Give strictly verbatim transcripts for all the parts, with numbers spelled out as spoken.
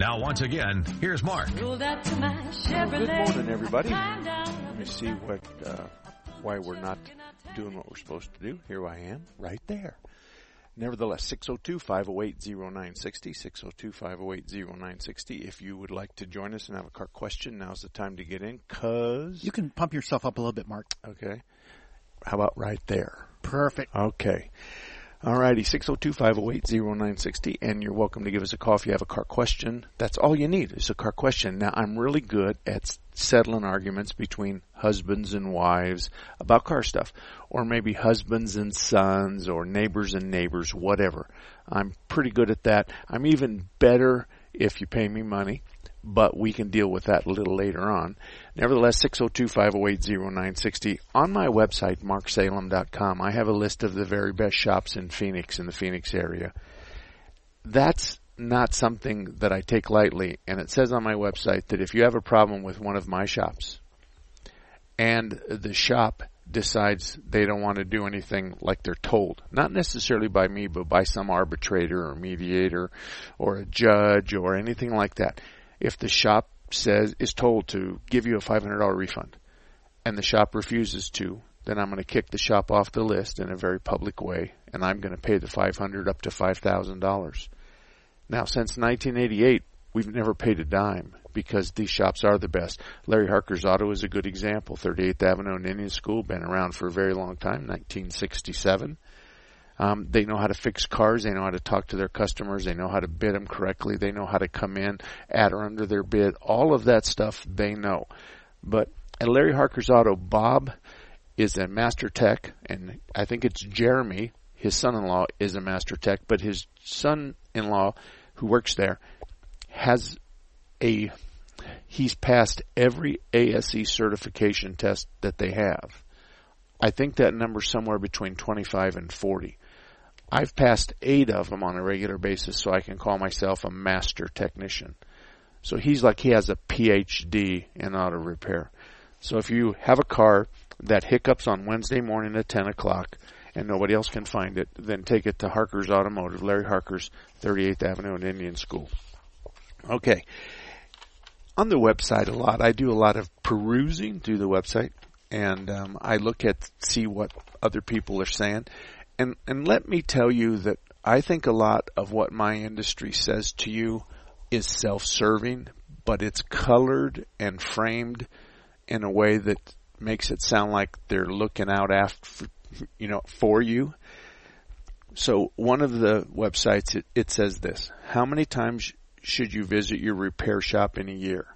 Now, once again, here's Mark. Good morning, everybody. Let me see what, uh, why we're not doing what we're supposed to do. Here I am, right there. Nevertheless, six oh two, five oh eight, oh nine six oh, six oh two, five oh eight, oh nine six oh. If you would like to join us and have a car question, now's the time to get in, because... You can pump yourself up a little bit, Mark. Okay. How about right there? Perfect. Okay. All righty, six oh two, five oh eight, oh nine six oh, and you're welcome to give us a call if you have a car question. That's all you need is a car question. Now, I'm really good at settling arguments between husbands and wives about car stuff, or maybe husbands and sons, or neighbors and neighbors, whatever. I'm pretty good at that. I'm even better if you pay me money, but we can deal with that a little later on. Nevertheless, six oh two, five oh eight, oh nine six oh. On my website, mark salem dot com, I have a list of the very best shops in Phoenix, in the Phoenix area. That's not something that I take lightly, and it says on my website that if you have a problem with one of my shops, and the shop decides they don't want to do anything like they're told, not necessarily by me, but by some arbitrator or mediator or a judge or anything like that, if the shop says is told to give you a five hundred dollars refund and the shop refuses to, then I'm going to kick the shop off the list in a very public way, and I'm going to pay the five hundred dollars up to five thousand dollars. Now, since nineteen eighty-eight, we've never paid a dime because these shops are the best. Larry Harker's Auto is a good example. thirty-eighth Avenue and Indian School, been around for a very long time, nineteen sixty-seven. Um, they know how to fix cars. They know how to talk to their customers. They know how to bid them correctly. They know how to come in, at or under their bid. All of that stuff they know. But at Larry Harker's Auto, Bob is a master tech, and I think it's Jeremy, his son-in-law, is a master tech, but his son-in-law, who works there, has a, he's passed every A S E certification test that they have. I think that number's somewhere between twenty-five and forty. I've passed eight of them on a regular basis, so I can call myself a master technician. So he's like he has a P H D in auto repair. So if you have a car that hiccups on Wednesday morning at ten o'clock and nobody else can find it, then take it to Harker's Automotive, Larry Harker's, thirty-eighth Avenue and Indian School. Okay. On the website a lot, I do a lot of perusing through the website, and um, I look at, see what other people are saying. And and let me tell you that I think a lot of what my industry says to you is self-serving, but it's colored and framed in a way that makes it sound like they're looking out after, you know, for you. So one of the websites, it, it says this: how many times should you visit your repair shop in a year?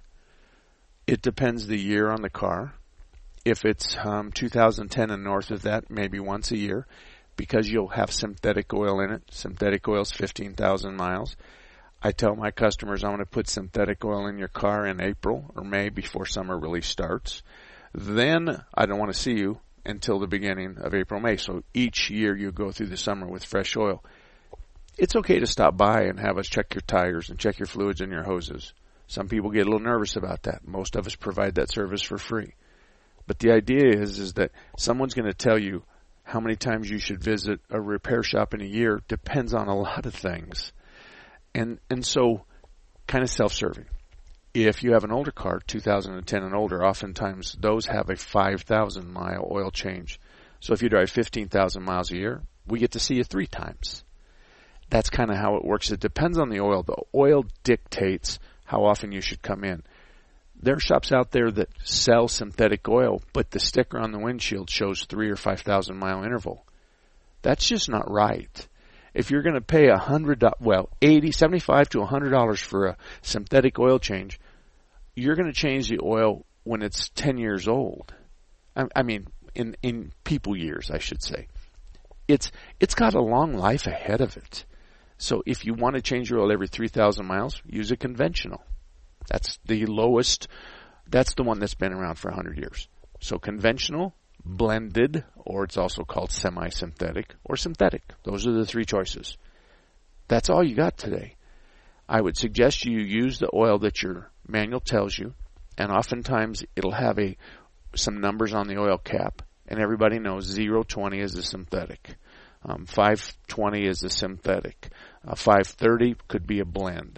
It depends the year on the car. If it's um, two thousand ten and north of that, maybe once a year, because you'll have synthetic oil in it. Synthetic oil's fifteen thousand miles. I tell my customers I'm going to put synthetic oil in your car in April or May before summer really starts. Then I don't want to see you until the beginning of April, May. So each year you go through the summer with fresh oil. It's okay to stop by and have us check your tires and check your fluids and your hoses. Some people get a little nervous about that. Most of us provide that service for free. But the idea is, is that someone's going to tell you how many times you should visit a repair shop in a year depends on a lot of things. And and so kind of self-serving. If you have an older car, two thousand ten and older, oftentimes those have a five thousand mile oil change. So if you drive fifteen thousand miles a year, we get to see you three times. That's kind of how it works. It depends on the oil. The oil dictates how often you should come in. There are shops out there that sell synthetic oil, but the sticker on the windshield shows three or five thousand mile interval. That's just not right. If you're going to pay a hundred, well, eighty, seventy-five to a hundred dollars for a synthetic oil change, you're going to change the oil when it's ten years old. I, I mean, in in people years, I should say. It's it's got a long life ahead of it. So if you want to change your oil every three thousand miles, use a conventional. That's the lowest, that's the one that's been around for one hundred years. So conventional, blended, or it's also called semi-synthetic, or synthetic. Those are the three choices. That's all you got today. I would suggest you use the oil that your manual tells you, and oftentimes it'll have a some numbers on the oil cap, and everybody knows zero twenty is a synthetic. Um, five twenty is a synthetic. Uh, five thirty could be a blend.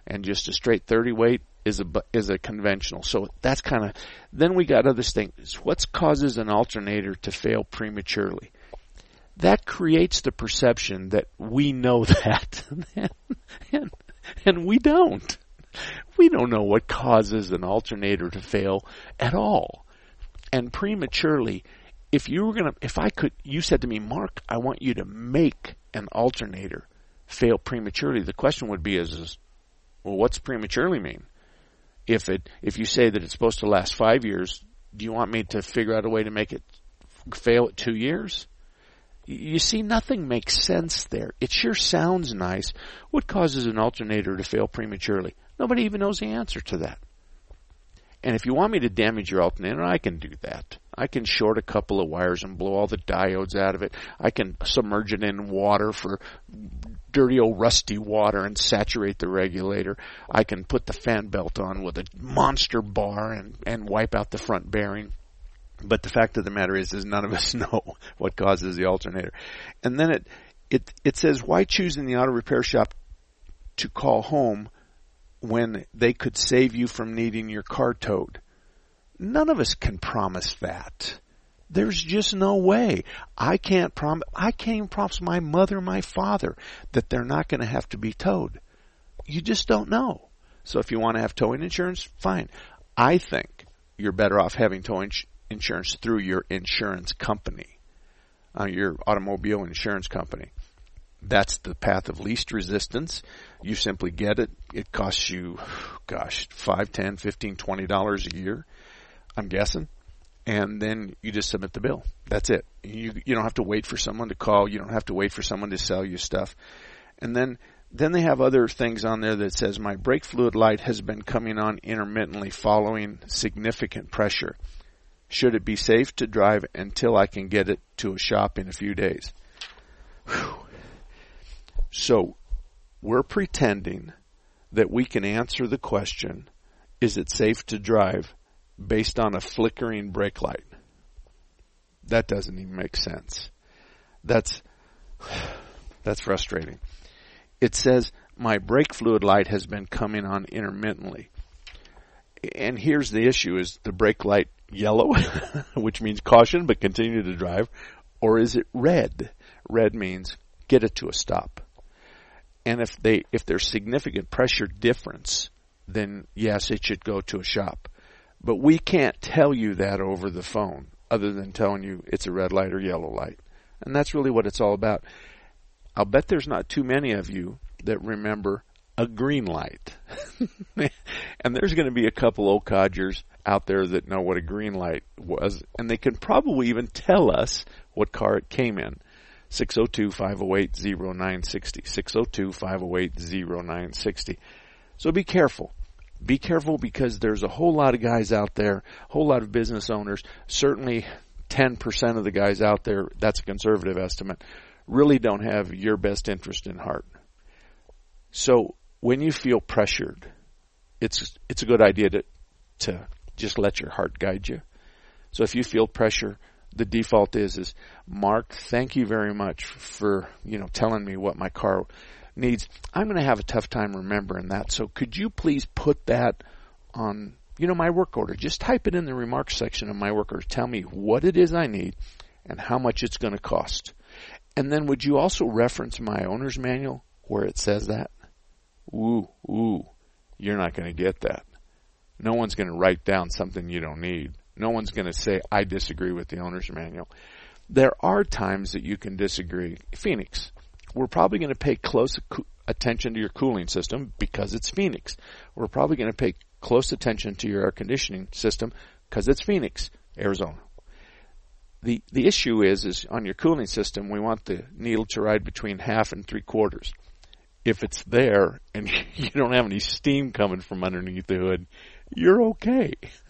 and just a straight thirty weight is a is a conventional. So that's kind of. Then we got other things. What causes an alternator to fail prematurely? That creates the perception that we know that, and, and we don't. We don't know what causes an alternator to fail at all. And prematurely, if you were gonna, if I could, you said to me, Mark, I want you to make an alternator fail prematurely. The question would be is, is well, what's prematurely mean? If it, if you say that it's supposed to last five years, do you want me to figure out a way to make it fail at two years? You see, nothing makes sense there. It sure sounds nice. What causes an alternator to fail prematurely? Nobody even knows the answer to that. And if you want me to damage your alternator, I can do that. I can short a couple of wires and blow all the diodes out of it. I can submerge it in water for dirty old rusty water and saturate the regulator. I can put the fan belt on with a monster bar and, and wipe out the front bearing. But the fact of the matter is, is none of us know what causes the alternator. And then it, it, it says, why choose in the auto repair shop to call home when they could save you from needing your car towed? None of us can promise that. There's just no way. I can't promise, I can't even promise my mother, my father, that they're not going to have to be towed. You just don't know. So if you want to have towing insurance, fine. I think you're better off having towing insurance. insurance through your insurance company, uh, your automobile insurance company. That's the path of least resistance. You simply get it. It costs you, gosh, five, ten, fifteen, twenty dollars a year, I'm guessing. And then you just submit the bill. That's it. You you don't have to wait for someone to call. You don't have to wait for someone to sell you stuff. And then then they have other things on there that says my brake fluid light has been coming on intermittently following significant pressure. Should it be safe to drive until I can get it to a shop in a few days? Whew. So we're pretending that we can answer the question, is it safe to drive, based on a flickering brake light. That doesn't even make sense. That's, that's frustrating. It says my brake fluid light has been coming on intermittently. And here's the issue, is the brake light yellow, which means caution but continue to drive, or is it red? Red means get it to a stop. And if they if there's significant pressure difference, then yes, it should go to a shop. But we can't tell you that over the phone other than telling you it's a red light or yellow light. And that's really what it's all about. I'll bet there's not too many of you that remember a green light. And there's going to be a couple old codgers out there that know what a green light was, and they can probably even tell us what car it came in. six oh two, five oh eight, oh nine six oh. six oh two, five oh eight, oh nine six oh. So be careful. Be careful because there's a whole lot of guys out there, a whole lot of business owners, certainly ten percent of the guys out there, that's a conservative estimate, really don't have your best interest in heart. So when you feel pressured, it's it's a good idea to to just let your heart guide you. So if you feel pressure, the default is is Mark, thank you very much for, you know, telling me what my car needs. I'm going to have a tough time remembering that. So could you please put that on, you know, my work order? Just type it in the remarks section of my work order. Tell me what it is I need and how much it's going to cost. And then would you also reference my owner's manual where it says that? Ooh, ooh, you're not going to get that. No one's going to write down something you don't need. No one's going to say, I disagree with the owner's manual. There are times that you can disagree. Phoenix, we're probably going to pay close attention to your cooling system because it's Phoenix. We're probably going to pay close attention to your air conditioning system because it's Phoenix, Arizona. The the issue is, is on your cooling system, we want the needle to ride between half and three quarters. If it's there and you don't have any steam coming from underneath the hood, you're okay.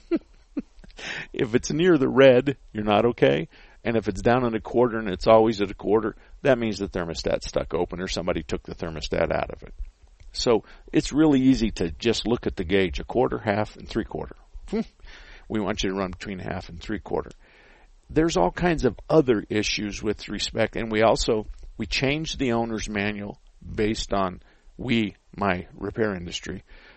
If it's near the red, you're not okay. And if it's down in a quarter and it's always at a quarter, that means the thermostat's stuck open or somebody took the thermostat out of it. So it's really easy to just look at the gauge, a quarter, half, and three quarter. We want you to run between half and three quarter. There's all kinds of other issues with respect, and we also, we changed the owner's manual based on, we, my repair industry,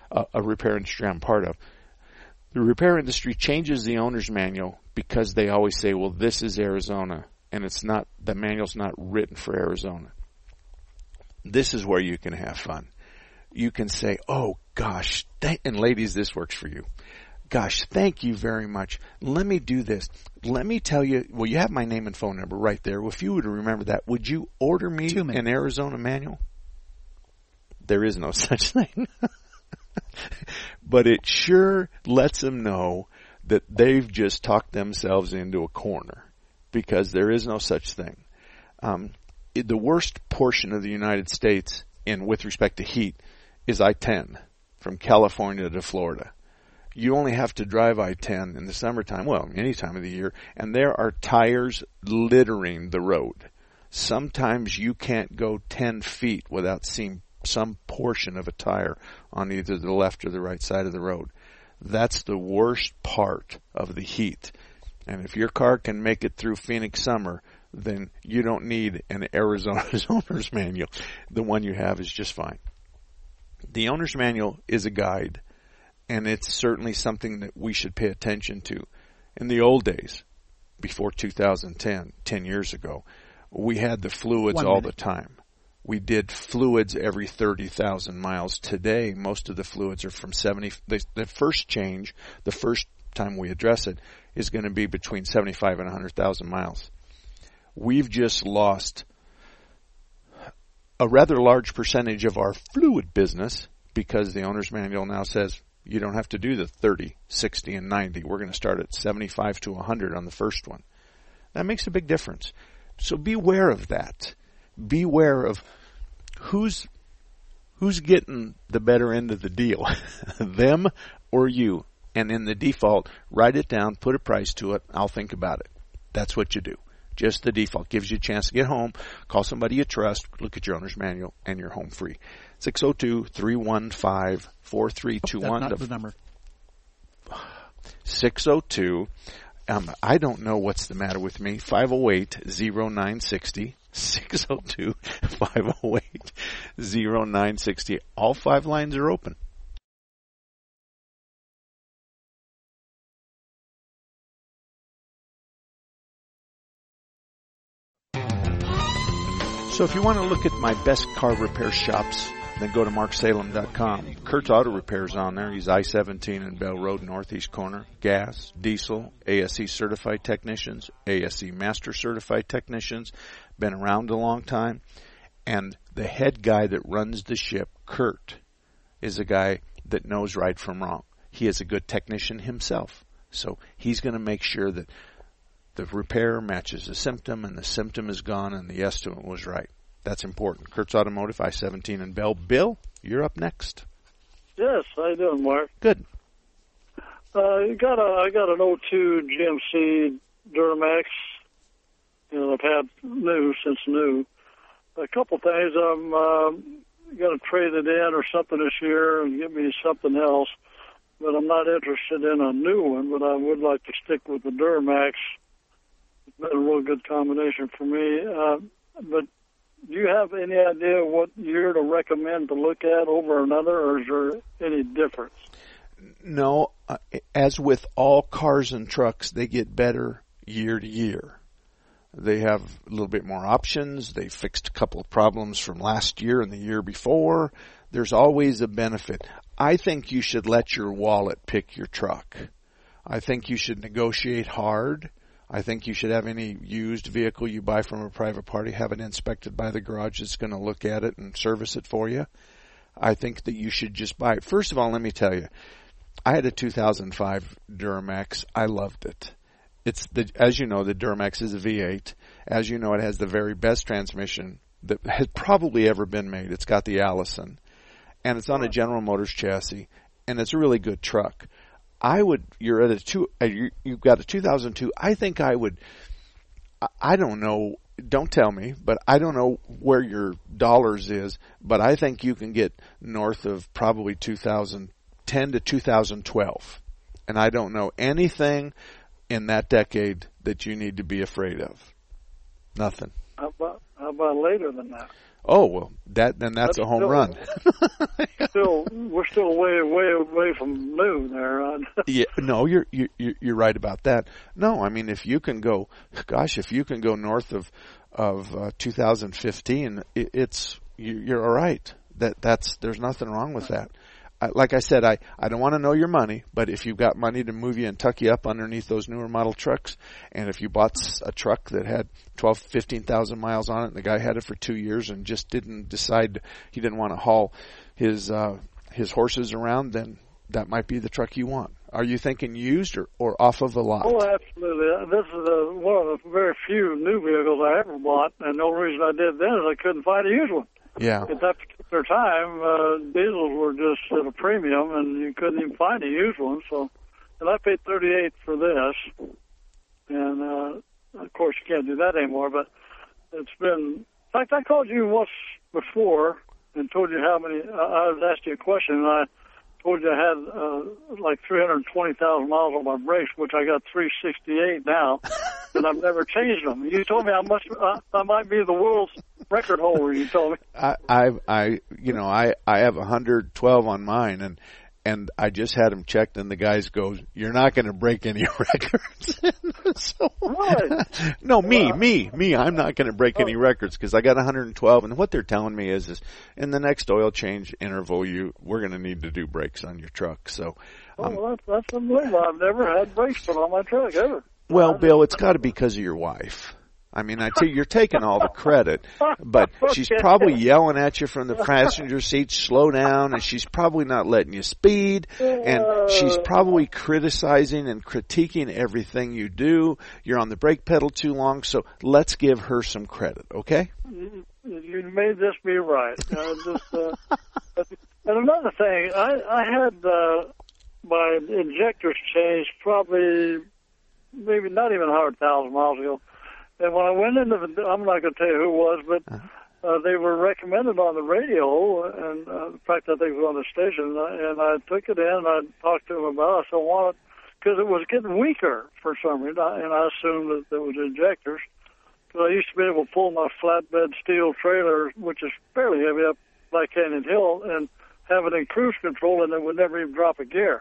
a, a repair industry I'm part of. The repair industry changes the owner's manual because they always say, well, this is Arizona, and it's not, the manual's not written for Arizona. This is where you can have fun. You can say, oh gosh, th- and ladies, this works for you. Gosh, thank you very much. Let me do this. Let me tell you, well, you have my name and phone number right there. If you were to remember that, would you order me an Arizona manual? There is no such thing. But it sure lets them know that they've just talked themselves into a corner, because there is no such thing. Um, it, the worst portion of the United States, in with respect to heat, is I ten from California to Florida. You only have to drive I ten in the summertime, well, any time of the year, and there are tires littering the road. Sometimes you can't go ten feet without seeing some portion of a tire on either the left or the right side of the road. That's the worst part of the heat. And if your car can make it through Phoenix summer, then you don't need an Arizona's owner's manual. The one you have is just fine. The owner's manual is a guide, and it's certainly something that we should pay attention to. In the old days, before two thousand ten, ten years ago, we had the fluids One all minute. the time. We did fluids every thirty thousand miles. Today, most of the fluids are from seventy. The, the first change, the first time we address it, is going to be between seventy-five and one hundred thousand miles. We've just lost a rather large percentage of our fluid business because the owner's manual now says you don't have to do the thirty, sixty, and ninety. We're going to start at seventy-five to one hundred on the first one. That makes a big difference. So beware of that. Beware of who's who's getting the better end of the deal, them or you. And in the default, write it down, put a price to it. I'll think about it. That's what you do. Just the default. Gives you a chance to get home, call somebody you trust, look at your owner's manual, and you're home free. six oh two, three one five, four three two one. That's not the number. six oh two. Um, I don't know what's the matter with me. five oh eight, oh nine six oh. six oh two, five oh eight, oh nine six oh. All five lines are open. So if you want to look at my best car repair shops, then go to mark salem dot com. Kurt's Auto Repair's on there. He's I seventeen and Bell Road, northeast corner. Gas, diesel, A S E certified technicians, A S E master certified technicians. Been around a long time. And the head guy that runs the ship, Kurt, is a guy that knows right from wrong. He is a good technician himself. So he's going to make sure that the repair matches the symptom and the symptom is gone and the estimate was right. That's important. Kurt's Automotive, I seventeen and Bell. Bill, you're up next. Yes, how you doing, Mark? Good. Uh, you got a, I got an oh two G M C Duramax. You know, I've had new since new. A couple things. I'm uh, going to trade it in or something this year and get me something else. But I'm not interested in a new one, but I would like to stick with the Duramax. It's been a real good combination for me. Uh, but do you have any idea what year to recommend to look at over another, or is there any difference? No. Uh, as with all cars and trucks, they get better year to year. They have a little bit more options. They fixed a couple of problems from last year and the year before. There's always a benefit. I think you should let your wallet pick your truck. I think you should negotiate hard. I think you should have any used vehicle you buy from a private party, have it inspected by the garage that's going to look at it and service it for you. I think that you should just buy it. First of all, let me tell you, I had a two thousand five Duramax. I loved it. It's the, as you know, the Duramax is a V eight. As you know, it has the very best transmission that has probably ever been made. It's got the Allison, and it's on a General Motors chassis, and it's a really good truck. I would, you're at a two, uh, you, you've got a two thousand two. I think I would, I, I don't know, don't tell me, but I don't know where your dollars is, but I think you can get north of probably two thousand ten to two thousand twelve. And I don't know anything in that decade that you need to be afraid of. Nothing. How about, how about later than that? Oh, well, that then that's, that's a home still, run. still, we're still way, way away from noon there. Ron. Yeah, no, you're you're you're right about that. No, I mean, if you can go, gosh, if you can go north of of uh, two thousand fifteen, it, it's you, you're all right. That that's there's nothing wrong with that. I, like I said, I, I don't want to know your money, but if you've got money to move you and tuck you up underneath those newer model trucks, and if you bought a truck that had twelve, fifteen thousand miles on it, and the guy had it for two years and just didn't decide he didn't want to haul his uh, his horses around, then that might be the truck you want. Are you thinking used or, or off of a lot? Oh, absolutely. This is a, one of the very few new vehicles I ever bought, and the only reason I did then is I couldn't find a used one. Yeah. At that particular time, uh, diesels were just at a premium, and you couldn't even find a used one. So, and I paid thirty-eight for this, and uh, of course you can't do that anymore. But it's been. In fact, I called you once before and told you how many. Uh, I was asked you a question, and I told you I had uh, like three hundred twenty thousand miles on my brakes, which I got three sixty-eight now, and I've never changed them. You told me I must. Uh, I might be the world's record holder. You told me. I, I, I, you know, I, I have one hundred twelve on mine, and and I just had them checked, and the guys goes, "You're not going to break any records." So, really? No, me, uh, me, me. I'm not going to break oh. any records because I got one hundred twelve, and what they're telling me is, is in the next oil change interval, you we're going to need to do brakes on your truck. So, um, oh, well, that's, that's unbelievable. I've never had brakes put on my truck ever. Well, Bill, it's got to be because of your wife. I mean, I tell you, you're taking all the credit, but she's probably yelling at you from the passenger seat, slow down, and she's probably not letting you speed, and she's probably criticizing and critiquing everything you do. You're on the brake pedal too long, so let's give her some credit, okay? You made this be right. Uh, just, uh, and another thing, I, I had uh, my injectors changed probably maybe not even one hundred thousand miles ago. And when I went into the, I'm not going to tell you who it was, but uh, they were recommended on the radio, and uh, in fact, I think it was on the station, and I took it in, and I talked to them about it, so I wanted, because it was getting weaker for some reason, and I assumed that there was injectors, because I used to be able to pull my flatbed steel trailer, which is fairly heavy, up Black Canyon Hill, and have it in cruise control, and it would never even drop a gear.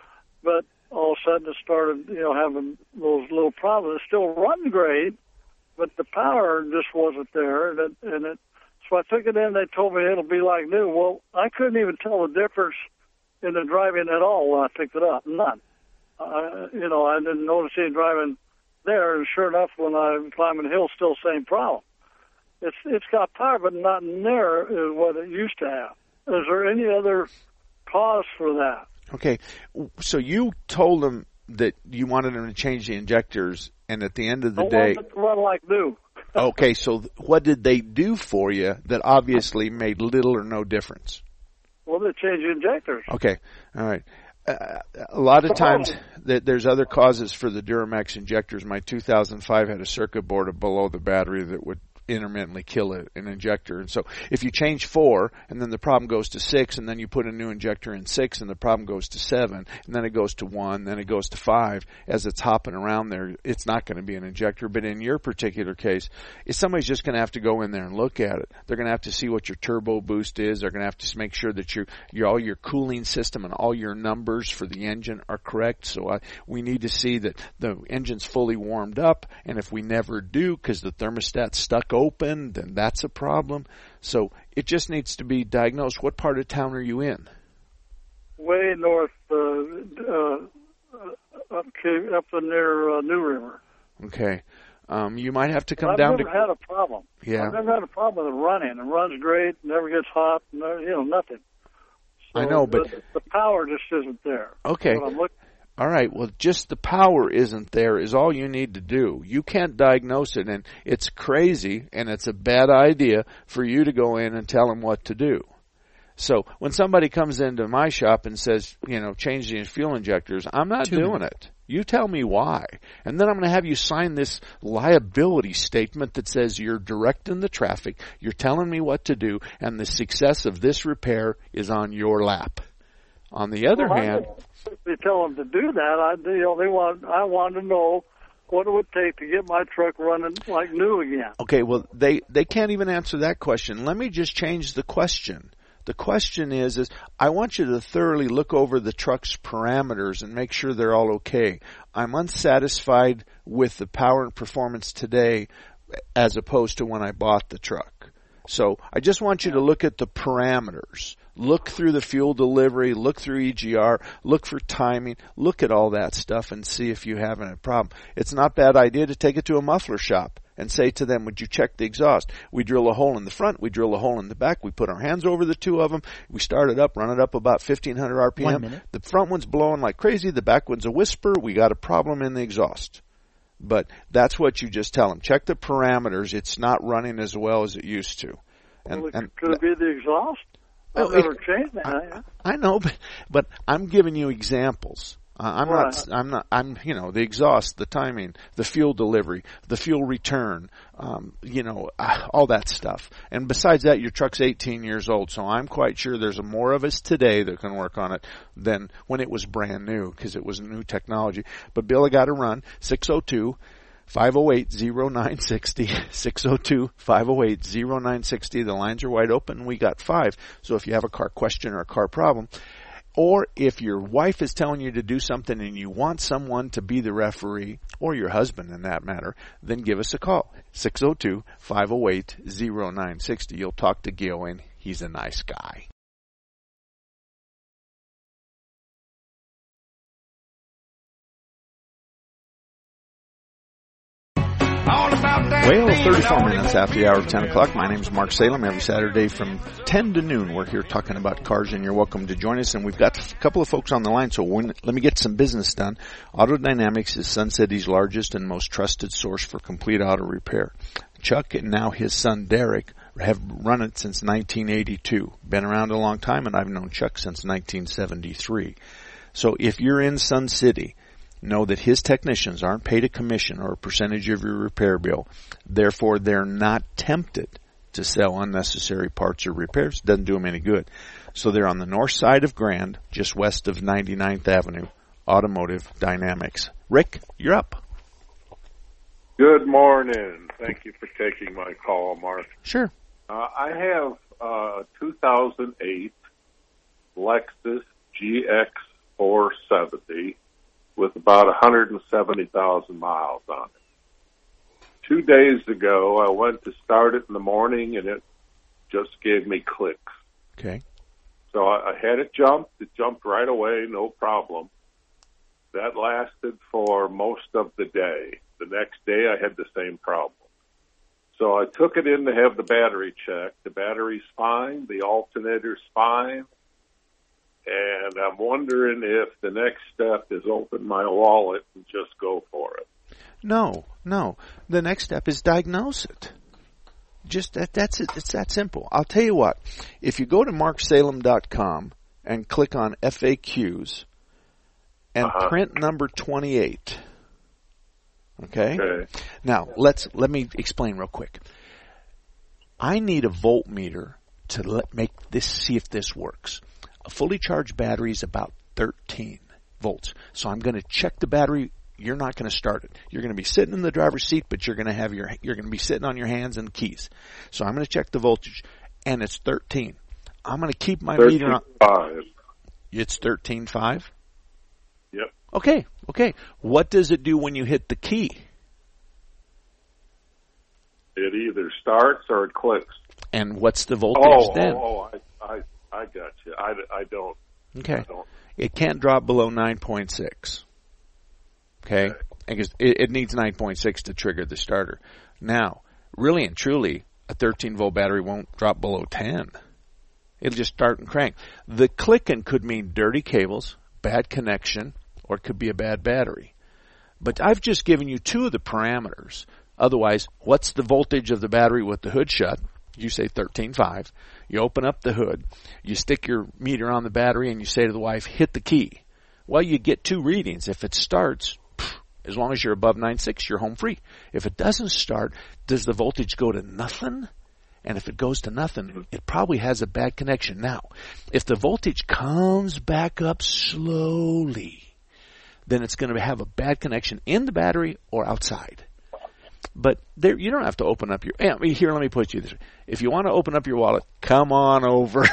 But all of a sudden, it started, you know, having those little problems. It still runs great, but the power just wasn't there, and it, and it, so I took it in. They told me it'll be like new. Well, I couldn't even tell the difference in the driving at all when I picked it up. None. Uh, you know, I didn't notice any driving there, and sure enough, when I'm climbing the hill, still same problem. It's it's got power, but not near is what it used to have. Is there any other cause for that? Okay, so you told them that you wanted them to change the injectors, and at the end of the I day, want it to run like new. Okay, so what did they do for you that obviously made little or no difference? Well, they changed the injectors. Okay, all right. Uh, a lot of times that there's other causes for the Duramax injectors. My two thousand five had a circuit board below the battery that would intermittently kill a, an injector. And so if you change four and then the problem goes to six, and then you put a new injector in six and the problem goes to seven, and then it goes to one, then it goes to five, as it's hopping around there, it's not going to be an injector. But in your particular case, if somebody's just going to have to go in there and look at it, they're going to have to see what your turbo boost is. They're going to have to make sure that your, your all your cooling system and all your numbers for the engine are correct. So I, we need to see that the engine's fully warmed up, and if we never do because the thermostat's stuck open, then that's a problem. So it just needs to be diagnosed. What part of town are you in? Way north, uh, uh, up, up near uh, New River. Okay. Um, you might have to come I've down to... to... I've never had a problem. Yeah. I've never had a problem with it running. It runs great, never gets hot, no, you know, nothing. So I know, but... The, the power just isn't there. Okay. I'm looking... All right, well, just the power isn't there is all you need to do. You can't diagnose it, and it's crazy, and it's a bad idea for you to go in and tell them what to do. So when somebody comes into my shop and says, you know, change the fuel injectors, I'm not Two doing minutes. it. You tell me why. And then I'm going to have you sign this liability statement that says you're directing the traffic, you're telling me what to do, and the success of this repair is on your lap. On the other well, hand... They tell them to do that. I, you know, they want. I want to know what it would take to get my truck running like new again. Okay, well, they, they can't even answer that question. Let me just change the question. The question is, is I want you to thoroughly look over the truck's parameters and make sure they're all okay. I'm unsatisfied with the power and performance today as opposed to when I bought the truck. So I just want you to look at the parameters. Look through the fuel delivery, look through E G R, look for timing, look at all that stuff and see if you have a problem. It's not a bad idea to take it to a muffler shop and say to them, would you check the exhaust? We drill a hole in the front, we drill a hole in the back, we put our hands over the two of them, we start it up, run it up about fifteen hundred R P M. One minute. The front one's blowing like crazy, the back one's a whisper, we got a problem in the exhaust. But that's what you just tell them. Check the parameters, it's not running as well as it used to. And, well, it and could it be the exhaust? I've Well, never it- changed that. I, I know, but, but I'm giving you examples. Uh, I'm Right. not, I'm not, I'm, you know, the exhaust, the timing, the fuel delivery, the fuel return, um, you know, uh, all that stuff. And besides that, your truck's eighteen years old, so I'm quite sure there's more of us today that can work on it than when it was brand new, because it was new technology. But Bill, I got to run six oh two, five oh eight, oh nine six oh, six oh two, five oh eight, oh nine six oh. The lines are wide open. We got five. So if you have a car question or a car problem, or if your wife is telling you to do something and you want someone to be the referee, or your husband in that matter, then give us a call. six oh two, five oh eight, oh nine six oh. You'll talk to Gil, and he's a nice guy. Well, thirty-four minutes after the hour of ten o'clock. My name is Mark Salem. Every Saturday from ten to noon, we're here talking about cars, and you're welcome to join us. And we've got a couple of folks on the line, so when, let me get some business done. Auto Dynamics is Sun City's largest and most trusted source for complete auto repair. Chuck and now his son Derek have run it since nineteen eighty-two. Been around a long time, and I've known Chuck since nineteen seventy-three. So if you're in Sun City, know that his technicians aren't paid a commission or a percentage of your repair bill. Therefore, they're not tempted to sell unnecessary parts or repairs. Doesn't do them any good. So they're on the north side of Grand, just west of ninety-ninth Avenue, Automotive Dynamics. Rick, you're up. Good morning. Thank you for taking my call, Mark. Sure. Uh, I have a two thousand eight Lexus G X four seventy with about one hundred seventy thousand miles on it. Two days ago, I went to start it in the morning, and it just gave me clicks. Okay. So I, I had it jumped. It jumped right away, no problem. That lasted for most of the day. The next day, I had the same problem. So I took it in to have the battery checked. The battery's fine. The alternator's fine. And I'm wondering if the next step is open my wallet and just go for it. No, no. The next step is diagnose it. Just that, that's it. It's that simple. I'll tell you what. If you go to mark salem dot com and click on F A Qs and Uh-huh. print number twenty-eight. Okay? Okay. Now, let's let me explain real quick. I need a voltmeter to let, make this, see if this works. A fully charged battery is about thirteen volts. So I'm going to check the battery. You're not going to start it. You're going to be sitting in the driver's seat, but you're going to have your, you're going to be sitting on your hands and keys. So I'm going to check the voltage, and it's thirteen. I'm going to keep my meter on. thirteen-five. It's thirteen point five? Yep. Okay, okay. What does it do when you hit the key? It either starts or it clicks. And what's the voltage Oh, then? oh, oh, I, I, I got you. I, I don't. Okay. I don't. It can't drop below nine point six. Okay? Okay. Because it, it needs nine point six to trigger the starter. Now, really and truly, a thirteen volt battery won't drop below ten. It'll just start and crank. The clicking could mean dirty cables, bad connection, or it could be a bad battery. But I've just given you two of the parameters. Otherwise, what's the voltage of the battery with the hood shut? You say thirteen point five. You open up the hood. You stick your meter on the battery and you say to the wife, hit the key. Well, you get two readings. If it starts, as long as you're above nine point six, you're home free. If it doesn't start, does the voltage go to nothing? And if it goes to nothing, it probably has a bad connection. Now, if the voltage comes back up slowly, then it's going to have a bad connection in the battery or outside. But there, you don't have to open up your, yeah, here, let me put you this. If you want to open up your wallet, come on over.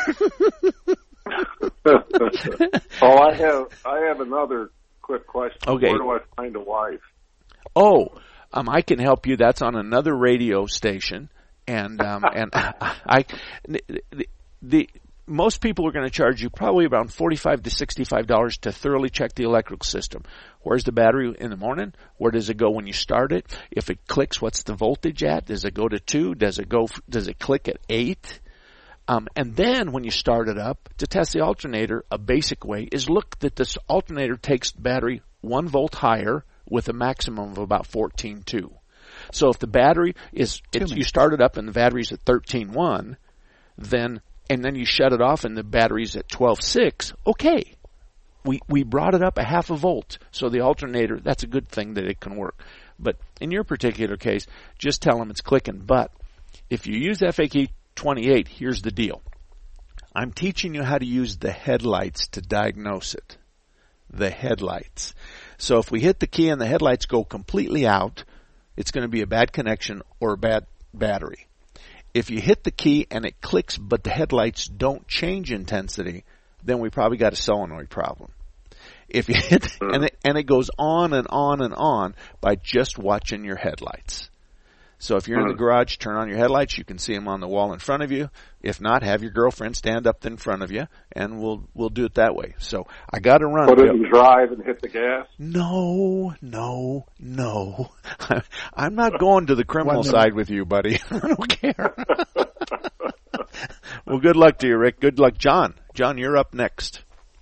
Oh, I have, I have another quick question. Okay. Where do I find a wife? Oh, um, I can help you. That's on another radio station. And, um, and I, the, the, most people are going to charge you probably around forty-five to sixty-five dollars to thoroughly check the electrical system. Where's the battery in the morning? Where does it go when you start it? If it clicks, what's the voltage at? Does it go to two? Does it go, does it click at eight? Um, and then when you start it up, to test the alternator, a basic way is look that this alternator takes battery one volt higher with a maximum of about fourteen two. So if the battery is, it's, you start it up and the battery's at thirteen one, then, and then you shut it off and the battery's at twelve six, okay. We, we brought it up a half a volt. So the alternator, that's a good thing that it can work. But in your particular case, just tell them it's clicking. But if you use F A Q twenty-eight, here's the deal. I'm teaching you how to use the headlights to diagnose it. The headlights. So if we hit the key and the headlights go completely out, it's going to be a bad connection or a bad battery. If you hit the key and it clicks but the headlights don't change intensity, then we probably got a solenoid problem. If you hit and it, and it goes on and on and on by just watching your headlights. So if you're in the garage, turn on your headlights. You can see them on the wall in front of you. If not, have your girlfriend stand up in front of you, and we'll we'll do it that way. So I got to run. Put it in drive and hit the gas? No, no, no. I'm not going to the criminal side with you, buddy. I don't care. Well, good luck to you, Rick. Good luck, John. John, you're up next.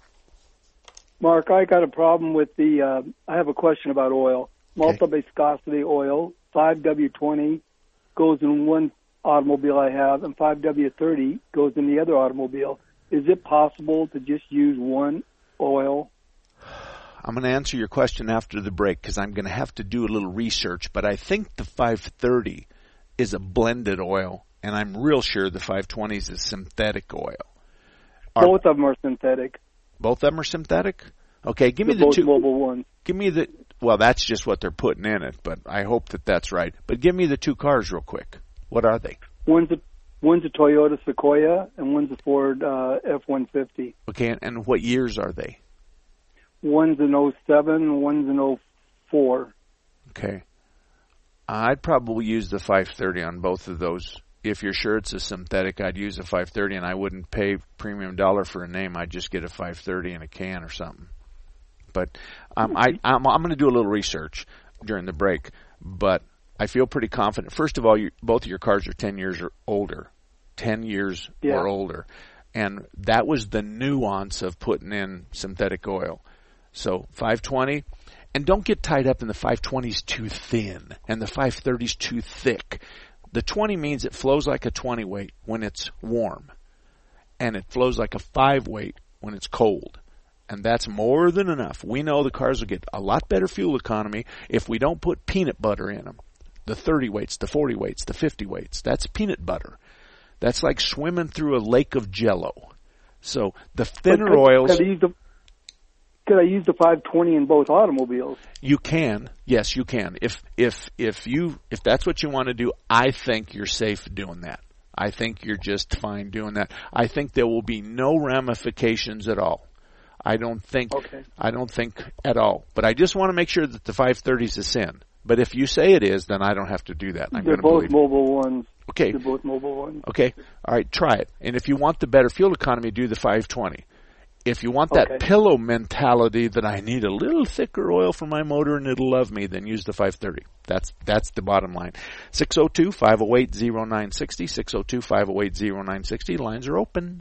Mark, I got a problem with the, uh, I have a question about oil. Multi-viscosity oil, five W twenty goes in one automobile I have, and five W thirty goes in the other automobile. Is it possible to just use one oil? I'm going to answer your question after the break because I'm going to have to do a little research, but I think the five thirty is a blended oil, and I'm real sure the five twenty is a synthetic oil. Are, both of them are synthetic. Both of them are synthetic? Okay, give me They're the both two. mobile ones. Give me the, well, that's just what they're putting in it, but I hope that that's right. But give me the two cars real quick. What are they? One's a, one's a Toyota Sequoia, and one's a Ford uh, F one fifty. Okay, and, and what years are they? One's an oh seven, one's an oh four. Okay. I'd probably use the five thirty on both of those. If you're sure it's a synthetic, I'd use a five thirty, and I wouldn't pay premium dollar for a name. I'd just get a five thirty in a can or something. But um, I, I'm, I'm going to do a little research during the break, but I feel pretty confident. First of all, you, both of your cars are ten years or older, ten years yeah. or older, and that was the nuance of putting in synthetic oil. So five twenty, and don't get tied up in the five twenty's too thin and the five thirty's too thick. The twenty means it flows like a twenty weight when it's warm, and it flows like a five weight when it's cold. And that's more than enough. We know the cars will get a lot better fuel economy if we don't put peanut butter in them. The thirty weights, the forty weights, the fifty weights. That's peanut butter. That's like swimming through a lake of Jell-O. So the thinner could, oils... Could I, use the, could I use the five twenty in both automobiles? You can. Yes, you can. If if if you if that's what you want to do, I think you're safe doing that. I think you're just fine doing that. I think there will be no ramifications at all. I don't think okay. I don't think at all. But I just want to make sure that the five thirty is a sin. But if you say it is, then I don't have to do that. I'm They're both mobile ones. Okay. They're both mobile ones. Okay. All right, try it. And if you want the better fuel economy, do the five twenty. If you want that okay. pillow mentality that I need a little thicker oil for my motor and it'll love me, then use the five thirty. That's that's the bottom line. six oh two, five oh eight, oh nine six oh, six oh two, five oh eight, oh nine six oh. Lines are open.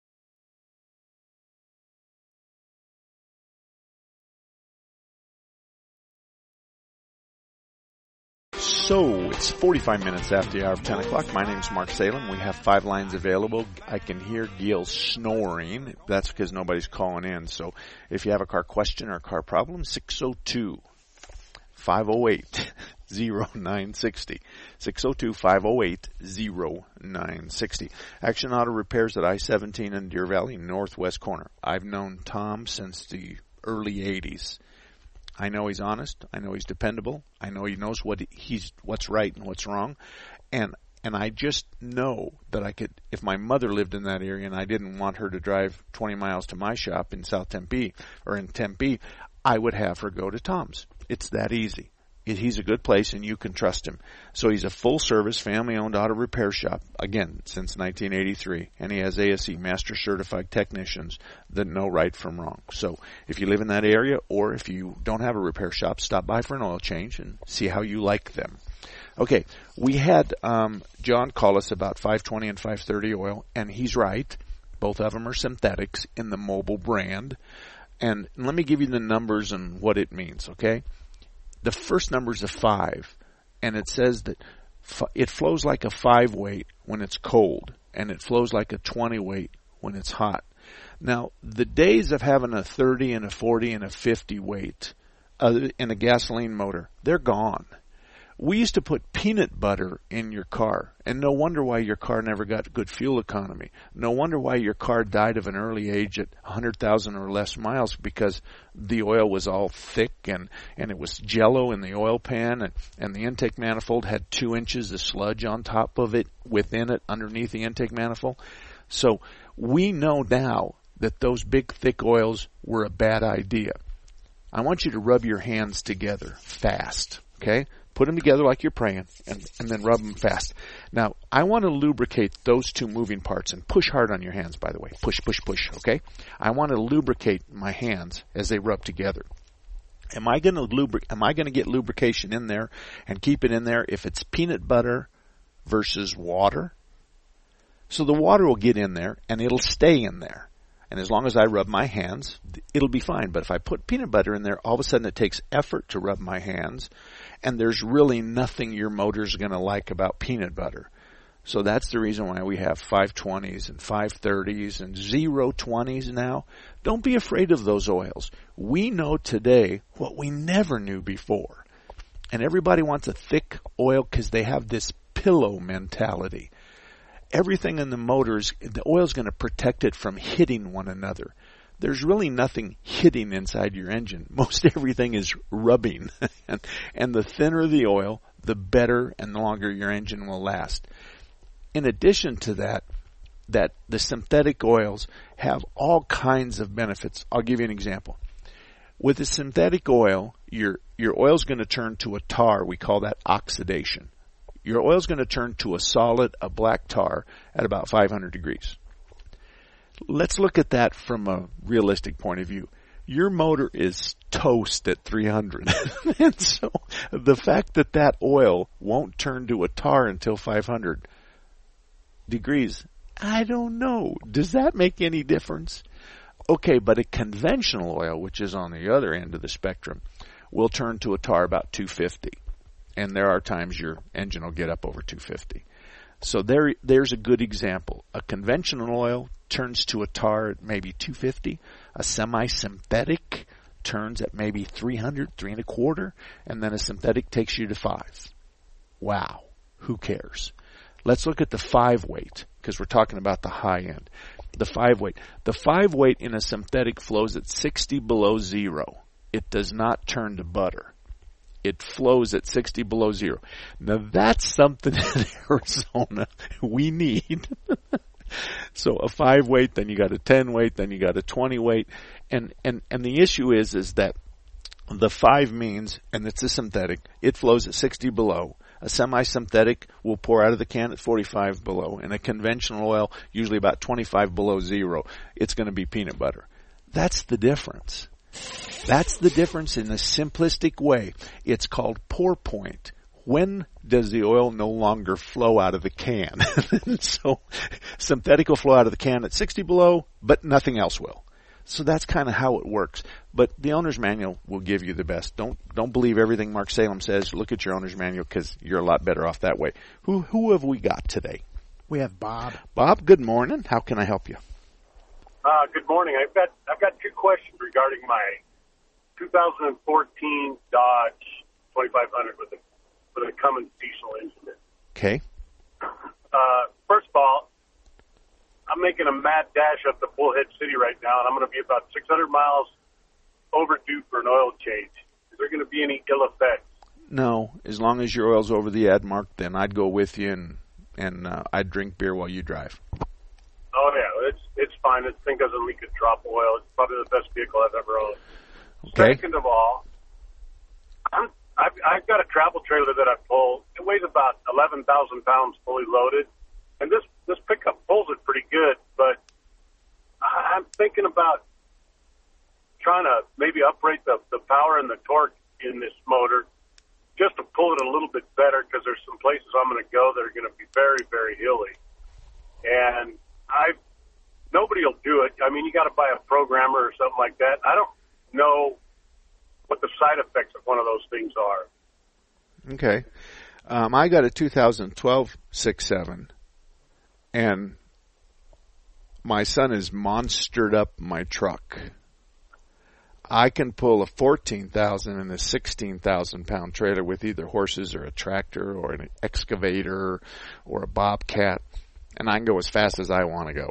So, it's forty-five minutes after the hour of ten o'clock. My name's Mark Salem. We have five lines available. I can hear Gil snoring. That's because nobody's calling in. So, if you have a car question or a car problem, six oh two, five oh eight, oh nine six oh. six oh two, five oh eight, oh nine six oh. Action Auto Repairs at I seventeen in Deer Valley, northwest corner. I've known Tom since the early eighties. I know he's honest. I know he's dependable. I know he knows what he's what's right and what's wrong. And and I just know that I could, if my mother lived in that area and I didn't want her to drive twenty miles to my shop in South Tempe or in Tempe, I would have her go to Tom's. It's that easy. He's a good place, and you can trust him. So he's a full-service, family-owned auto repair shop, again, since nineteen eighty-three. And he has A S E, Master Certified Technicians, that know right from wrong. So if you live in that area, or if you don't have a repair shop, stop by for an oil change and see how you like them. Okay, we had um, John call us about five twenty and five thirty oil, and he's right. Both of them are synthetics in the Mobil brand. And let me give you the numbers and what it means, okay? The first number is a five, and it says that f- it flows like a five weight when it's cold, and it flows like a twenty weight when it's hot. Now, the days of having a thirty and a forty and a fifty weight uh, in a gasoline motor, they're gone. We used to put peanut butter in your car, and no wonder why your car never got good fuel economy. No wonder why your car died of an early age at one hundred thousand or less miles, because the oil was all thick and, and it was jello in the oil pan, and, and the intake manifold had two inches of sludge on top of it, within it, underneath the intake manifold. So we know now that those big thick oils were a bad idea. I want you to rub your hands together fast, okay? Put them together like you're praying, and, and then rub them fast. Now, I want to lubricate those two moving parts, and push hard on your hands, by the way. Push, push, push, okay? I want to lubricate my hands as they rub together. Am I going to lubric- Am I going to get lubrication in there and keep it in there if it's peanut butter versus water? So the water will get in there, and it'll stay in there. And as long as I rub my hands, it'll be fine. But if I put peanut butter in there, all of a sudden it takes effort to rub my hands. And there's really nothing your motor's going to like about peanut butter. So that's the reason why we have five twenties and five thirties and zero twenties now. Don't be afraid of those oils. We know today what we never knew before. And everybody wants a thick oil because they have this pillow mentality. Everything in the motors, the oil's going to protect it from hitting one another. There's really nothing hitting inside your engine. Most everything is rubbing. and, and the thinner the oil, the better and the longer your engine will last. In addition to that, that the synthetic oils have all kinds of benefits. I'll give you an example. With a synthetic oil, your your oil's going to turn to a tar. We call that oxidation. Your oil's going to turn to a solid, a black tar, at about five hundred degrees. Let's look at that from a realistic point of view. Your motor is toast at three hundred. And so the fact that that oil won't turn to a tar until five hundred degrees, I don't know. Does that make any difference? Okay, but a conventional oil, which is on the other end of the spectrum, will turn to a tar about two fifty. And there are times your engine will get up over two fifty. So there, there's a good example. A conventional oil turns to a tar at maybe two fifty. A semi-synthetic turns at maybe three hundred, three and a quarter, and then a synthetic takes you to five. Wow, who cares? Let's look at the five weight, because we're talking about the high end. The five weight. The five weight in a synthetic flows at sixty below zero. It does not turn to butter. It flows at sixty below zero. Now that's something in Arizona we need. So a five weight, then you got a ten weight, then you got a twenty weight. And, and, and the issue is, is that the five means, and it's a synthetic, it flows at sixty below. A semi-synthetic will pour out of the can at forty-five below. And a conventional oil, usually about twenty-five below zero, it's going to be peanut butter. That's the difference. That's the difference in a simplistic way. It's called pour point. When does the oil no longer flow out of the can? So synthetic will flow out of the can at sixty below, but nothing else will. So that's kind of how it works. But the owner's manual will give you the best. Don't don't believe everything Mark Salem says. Look at your owner's manual, because you're a lot better off that way. Who who have we got today? We have Bob. Bob, good morning. How can I help you? Uh, good morning. I've got I've got two questions regarding my two thousand fourteen Dodge twenty-five hundred with a with a Cummins diesel engine. Okay. Uh, first of all, I'm making a mad dash up to Bullhead City right now, and I'm going to be about six hundred miles overdue for an oil change. Is there going to be any ill effects? No, as long as your oil's over the ad mark, then I'd go with you, and and uh, I'd drink beer while you drive. Oh yeah, it's it's fine. This thing doesn't leak a drop of oil. It's probably the best vehicle I've ever owned. Okay. Second of all, I'm, I've, I've got a travel trailer that I pull. It weighs about eleven thousand pounds fully loaded, and this this pickup pulls it pretty good. But I'm thinking about trying to maybe upgrade the the power and the torque in this motor, just to pull it a little bit better, because there's some places I'm going to go that are going to be very, very hilly. And I, nobody will do it. I mean, you got to buy a programmer or something like that. I don't know what the side effects of one of those things are. Okay. Um, I got a two thousand twelve six seven, and my son has monstered up my truck. I can pull a fourteen thousand and a sixteen thousand pound trailer with either horses or a tractor or an excavator or a bobcat, and I can go as fast as I want to go.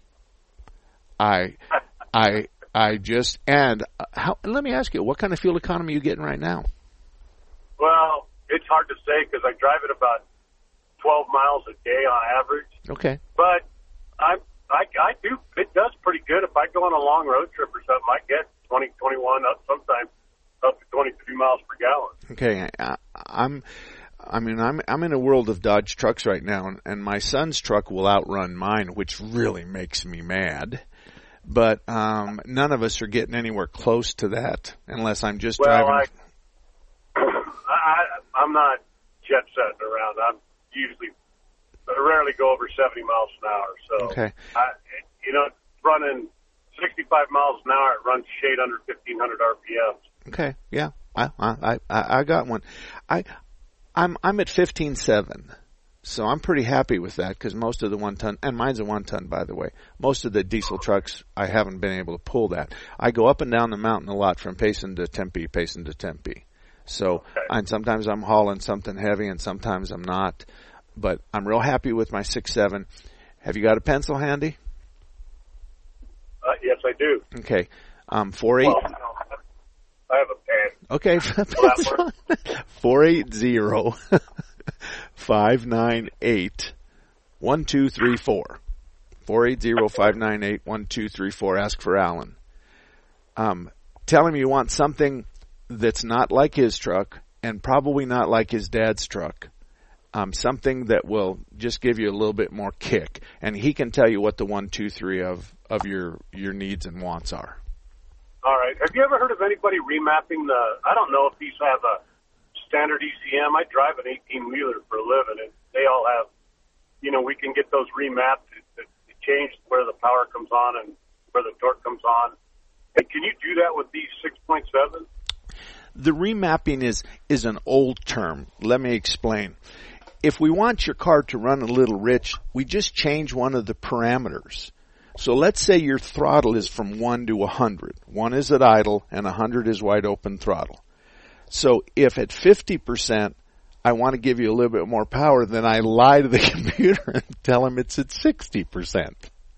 I, I, I just, and how, let me ask you, what kind of fuel economy are you getting right now? Well, it's hard to say because I drive it about twelve miles a day on average. Okay. But I'm, I, I do, it does pretty good. If I go on a long road trip or something, I get twenty, twenty-one, up sometimes up to twenty-three miles per gallon. Okay, I, I'm, I mean, I'm I'm in a world of Dodge trucks right now, and, and my son's truck will outrun mine, which really makes me mad. But um, none of us are getting anywhere close to that, unless I'm just well, driving. I, I, I'm not jet setting around. I'm usually, I rarely go over seventy miles an hour. So, okay, I, you know, running sixty-five miles an hour, it runs shade under fifteen hundred R P Ms. Okay, yeah, I I I, I got one. I I'm I'm at fifteen seven, so I'm pretty happy with that because most of the one ton, and mine's a one ton by the way. Most of the diesel trucks I haven't been able to pull that. I go up and down the mountain a lot from Payson to Tempe, Payson to Tempe. So okay. and sometimes I'm hauling something heavy and sometimes I'm not. But I'm real happy with my six seven. Have you got a pencil handy? Uh, yes, I do. Okay. Um, four eight. Well, I have a pen. Okay. four eight zero five nine eight one two three four. four eight zero five nine eight one two three four. Ask for Alan. Um, tell him you want something that's not like his truck and probably not like his dad's truck. Um, something that will just give you a little bit more kick, and he can tell you what the one, two, three of of your your needs and wants are. All right. Have you ever heard of anybody remapping the? I don't know if these have a standard E C M. I drive an eighteen wheeler for a living, and they all have. You know, we can get those remapped to, to change where the power comes on and where the torque comes on. And can you do that with these six point seven? The remapping is is an old term. Let me explain. If we want your car to run a little rich, we just change one of the parameters. So let's say your throttle is from one to one hundred. one is at idle and one hundred is wide open throttle. So if at fifty percent I want to give you a little bit more power, then I lie to the computer and tell him it's at sixty percent.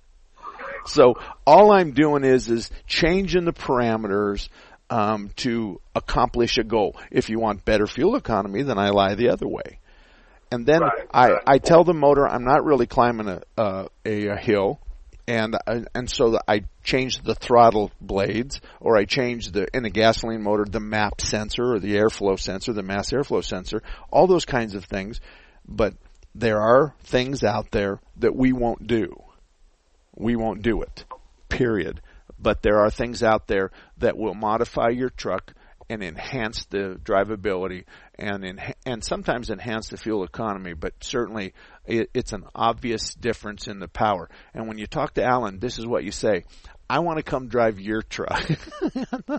So all I'm doing is is changing the parameters um, to accomplish a goal. If you want better fuel economy, then I lie the other way. And then right, I, right. I tell the motor I'm not really climbing a, uh, a, a hill, and and so I change the throttle blades, or I change the in a gasoline motor the M A P sensor or the airflow sensor, the mass airflow sensor, all those kinds of things. But there are things out there that we won't do. We won't do it, period. But there are things out there that will modify your truck and enhance the drivability and en- and sometimes enhance the fuel economy, but certainly it, it's an obvious difference in the power. And when you talk to Alan, this is what you say: I want to come drive your truck. Well,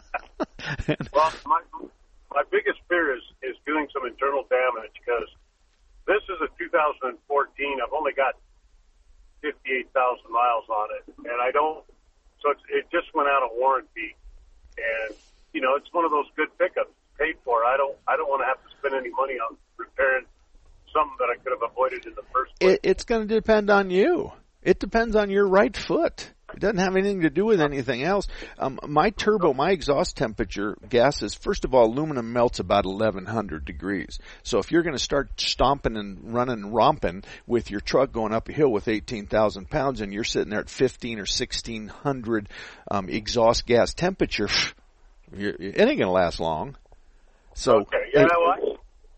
my my biggest fear is, is doing some internal damage, because this is a two thousand fourteen. I've only got fifty-eight thousand miles on it, and I don't, so it's, it just went out of warranty. And you know, it's one of those good pickups, paid for. I don't, I don't want to have to spend any money on repairing something that I could have avoided in the first place. It, it's going to depend on you. It depends on your right foot. doesn't have anything to do with anything else. Um, my turbo, my exhaust temperature gases, first of all, aluminum melts about eleven hundred degrees. So if you're going to start stomping and running and romping with your truck going up a hill with eighteen thousand pounds and you're sitting there at fifteen or sixteen hundred um, exhaust gas temperature, you're, it ain't going to last long. So okay. Yeah, well,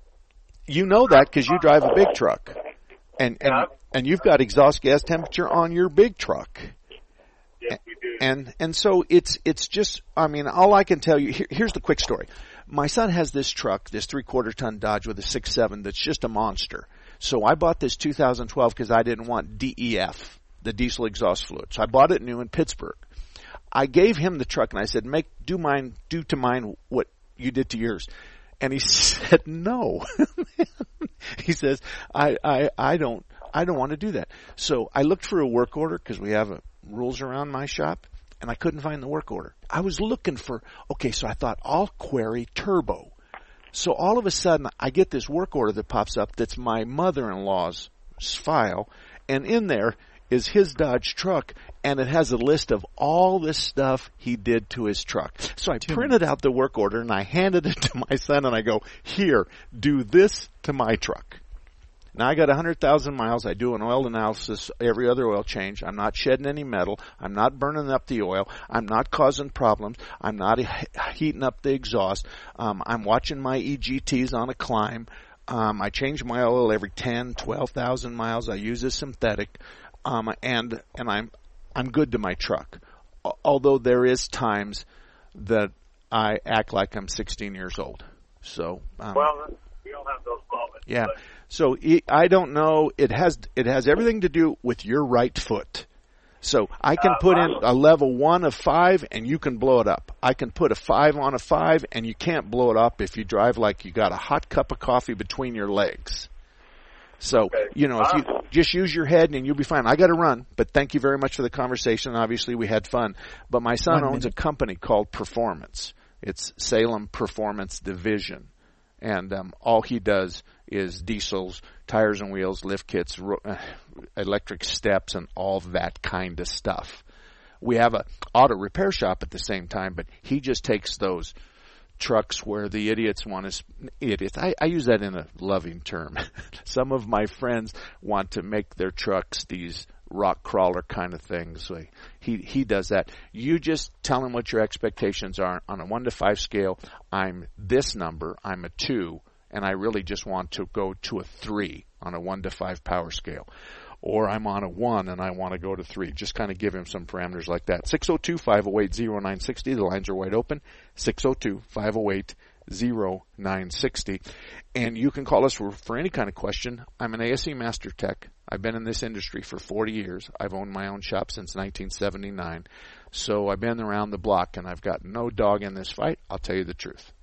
you know that because you drive a big truck. And, and, Yeah. and you've got exhaust gas temperature on your big truck. yes, we do. And, and so it's, it's just, I mean, all I can tell you, here, here's the quick story. My son has this truck, this three quarter ton Dodge with a six seven that's just a monster. So I bought this two thousand twelve because I didn't want D E F, the diesel exhaust fluid. So I bought it new in Pittsburgh. I gave him the truck and I said, make, do mine, do to mine what you did to yours. And he said, no. He says, I, I, I don't, I don't want to do that. So I looked for a work order because we have a, rules around my shop and I couldn't find the work order. I was looking for, okay, so I thought I'll query turbo. So all of a sudden I get this work order that pops up that's my mother-in-law's file, and in there is his Dodge truck, and it has a list of all this stuff he did to his truck. So I printed out the work order and I handed it to my son and I go, here, do this to my truck. Now I got one hundred thousand miles. I do an oil analysis every other oil change. I'm not shedding any metal. I'm not burning up the oil. I'm not causing problems. I'm not heating up the exhaust. Um, I'm watching my E G Ts on a climb. Um, I change my oil every ten, twelve thousand miles. I use a synthetic. Um, and, and I'm, I'm good to my truck. Although there is times that I act like I'm sixteen years old. So, um, Well, we all have those moments. yeah. But So I don't know. It has, it has everything to do with your right foot. So I can put in a level one of five and you can blow it up. I can put a five on a five and you can't blow it up if you drive like you got a hot cup of coffee between your legs. So, Okay. you know, if you just use your head and you'll be fine. I got to run, but thank you very much for the conversation. Obviously, we had fun. But my son One owns minute. a company called Performance. It's Salem Performance Division. And um, all he does is diesels, tires and wheels, lift kits, ro- uh, electric steps, and all that kind of stuff. We have a auto repair shop at the same time, but he just takes those trucks where the idiots want to, idiots, I, I use that in a loving term. Some of my friends want to make their trucks these rock crawler kind of things. So he, he does that. You just tell him what your expectations are on a one to five scale. I'm this number, I'm a two, and I really just want to go to a three on a one to five power scale. Or I'm on a one and I want to go to three. Just kind of give him some parameters like that. six oh two, five oh eight, oh nine six oh. The lines are wide open. six oh two, five oh eight, oh nine six oh. And you can call us for, for any kind of question. I'm an A S E Master Tech. I've been in this industry for forty years. I've owned my own shop since nineteen seventy-nine. So I've been around the block and I've got no dog in this fight. I'll tell you the truth.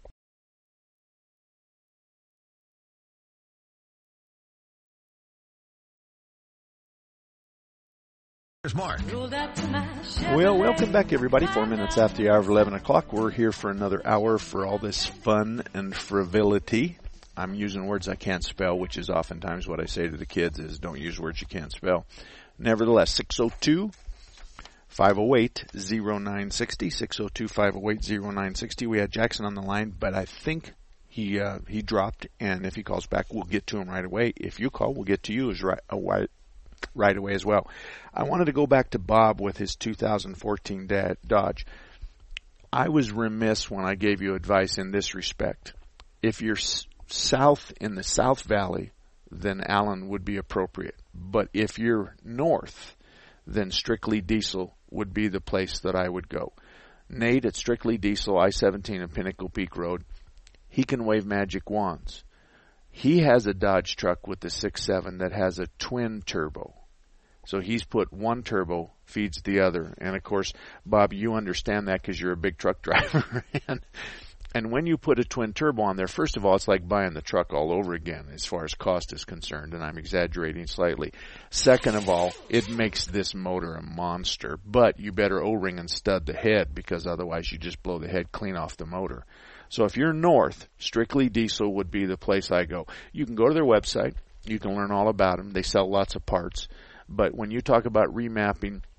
Here's Mark. Well, welcome back, everybody. Four minutes after the hour of eleven o'clock. We're here for another hour for all this fun and frivolity. I'm using words I can't spell, which is oftentimes what I say to the kids is don't use words you can't spell. Nevertheless, six oh two, five oh eight, oh nine six oh, six oh two, five oh eight, oh nine six oh. We had Jackson on the line, but I think he uh, he dropped, and if he calls back, we'll get to him right away. If you call, we'll get to you as right, uh, right away as well. I wanted to go back to Bob with his two thousand fourteen Dad, Dodge. I was remiss when I gave you advice in this respect. If you're s- south in the South Valley, then Allen would be appropriate. But if you're north, then Strictly Diesel would be the place that I would go. Nate at Strictly Diesel, I seventeen and Pinnacle Peak Road, he can wave magic wands. He has a Dodge truck with the six seven that has a twin turbo. So he's put one turbo, feeds the other. And, of course, Bob, you understand that because you're a big truck driver. and, and when you put a twin turbo on there, first of all, it's like buying the truck all over again as far as cost is concerned, and I'm exaggerating slightly. Second of all, it makes this motor a monster. But you better O-ring and stud the head because otherwise you just blow the head clean off the motor. So if you're north, Strictly Diesel would be the place I go. You can go to their website. You can learn all about them. They sell lots of parts. But when you talk about remapping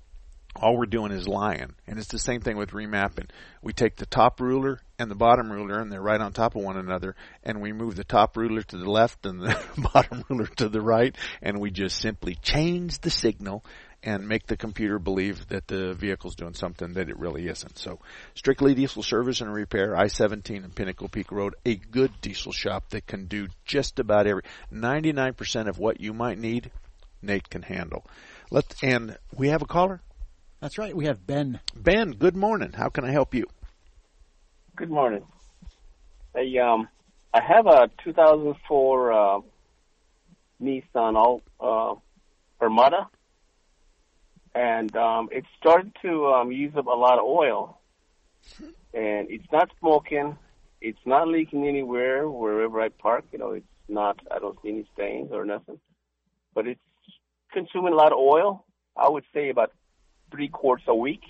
all we're doing is lying. And it's the same thing with remapping. We take the top ruler and the bottom ruler, and they're right on top of one another, and we move the top ruler to the left and the bottom ruler to the right, and we just simply change the signal and make the computer believe that the vehicle's doing something that it really isn't. So, Strictly Diesel Service and Repair, I seventeen and Pinnacle Peak Road, a good diesel shop that can do just about every, ninety-nine percent of what you might need, Nate can handle. Let And we have a caller? That's right. We have Ben. Ben, good morning. How can I help you? Good morning. Hey, um, I have a two thousand four uh, Nissan Al- uh, Armada, and um, it started to um, use up a lot of oil. And it's not smoking. It's not leaking anywhere, wherever I park. You know, it's not, I don't see any stains or nothing. But it's consuming a lot of oil. I would say about three quarts a week.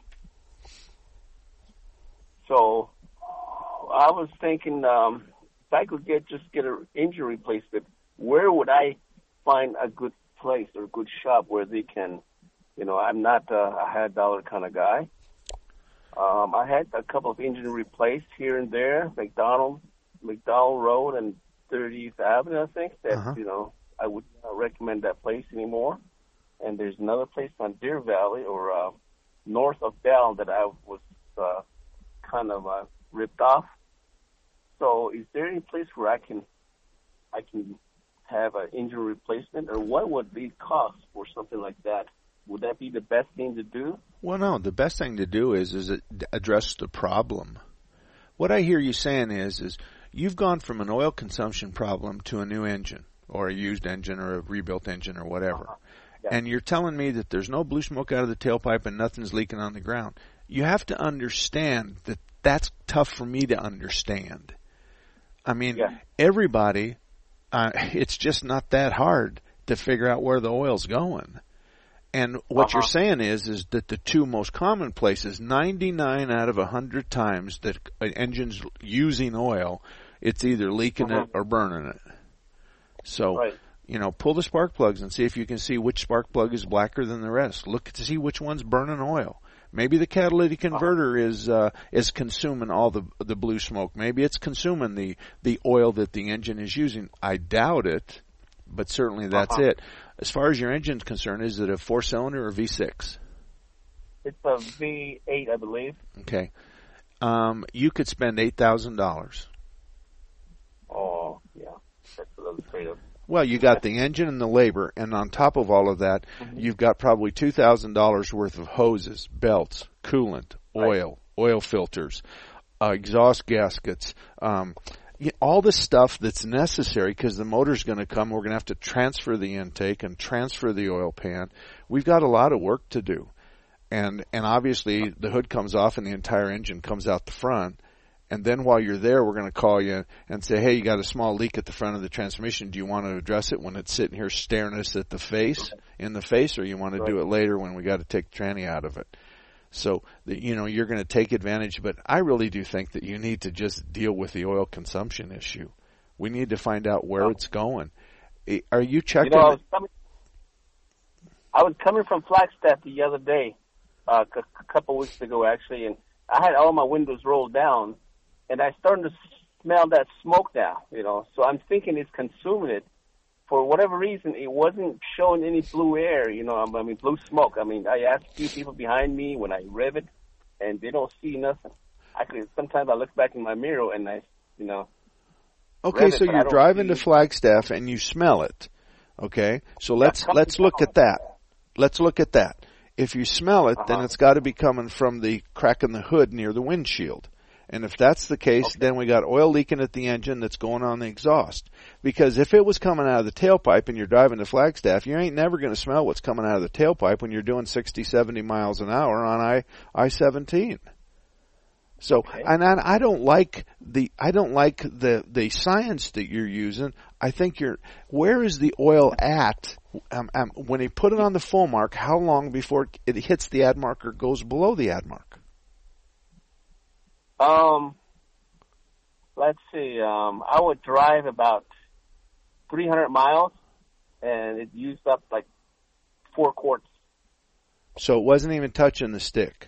So I was thinking um, if I could get just get an engine replacement, where would I find a good place or a good shop where they can, you know, I'm not a, a high dollar kind of guy. Um, I had a couple of engines replaced here and there, McDonald, McDowell Road and thirtieth Avenue, I think, that, uh-huh. you know, I would not recommend that place anymore. And there's another place on Deer Valley or uh, north of Bell that I was uh, kind of uh, ripped off. So is there any place where I can I can have an engine replacement, or what would these cost for something like that? Would that be the best thing to do? Well, no. The best thing to do is is address the problem. What I hear you saying is is you've gone from an oil consumption problem to a new engine or a used engine or a rebuilt engine or whatever. Uh-huh. Yeah. And you're telling me that there's no blue smoke out of the tailpipe and nothing's leaking on the ground. You have to understand that that's tough for me to understand. I mean, yeah. everybody, uh, it's just not that hard to figure out where the oil's going. And what uh-huh. you're saying is, is that the two most common places, ninety-nine out of one hundred times that an engine's using oil, it's either leaking uh-huh. it or burning it. So, right. you know, pull the spark plugs and see if you can see which spark plug is blacker than the rest. Look to see which one's burning oil. Maybe the catalytic converter uh-huh. is uh, is consuming all the the blue smoke. Maybe it's consuming the, the oil that the engine is using. I doubt it, but certainly that's uh-huh. it. As far as your engine's concerned, is it a four-cylinder or V six? It's a V eight, I believe. Okay. Um, you could spend eight thousand dollars. Oh, yeah. That's what I was afraid of. Well, you got the engine and the labor, and on top of all of that, mm-hmm. you've got probably two thousand dollars worth of hoses, belts, coolant, oil, right. oil filters, uh, exhaust gaskets, um, all the stuff that's necessary because the motor's going to come. We're going to have to transfer the intake and transfer the oil pan. We've got a lot of work to do. And and obviously the hood comes off and the entire engine comes out the front. And then while you're there, we're going to call you and say, hey, you got a small leak at the front of the transmission. Do you want to address it when it's sitting here staring us at the face, in the face, or you want to right. do it later when we got to take the tranny out of it? So, the, you know, you're going to take advantage, but I really do think that you need to just deal with the oil consumption issue. We need to find out where oh. it's going. Are you checking? You know, I, was coming, I was coming from Flagstaff the other day, uh, a couple weeks ago, actually, and I had all my windows rolled down, and I started to smell that smoke now, you know. So I'm thinking it's consuming it. For whatever reason, it wasn't showing any blue air, you know, I mean, blue smoke. I mean, I asked a few people behind me when I rev it, and they don't see nothing. I could, sometimes I look back in my mirror and I, you know. Okay, it, so you're driving to Flagstaff and you smell it. Okay, so let's yeah, let's look at that. Let's look at that. If you smell it, uh-huh. then it's got to be coming from the crack in the hood near the windshield. And if that's the case, okay. then we got oil leaking at the engine that's going on the exhaust. Because if it was coming out of the tailpipe and you're driving to Flagstaff, you ain't never going to smell what's coming out of the tailpipe when you're doing sixty, seventy miles an hour on I I seventeen. So, okay. and I, I don't like the I don't like the the science that you're using. I think you're where is the oil at um, um, when they put it on the full mark? How long before it hits the ad mark or goes below the ad mark? Um, let's see. Um, I would drive about three hundred miles, and it used up like four quarts. So it wasn't even touching the stick.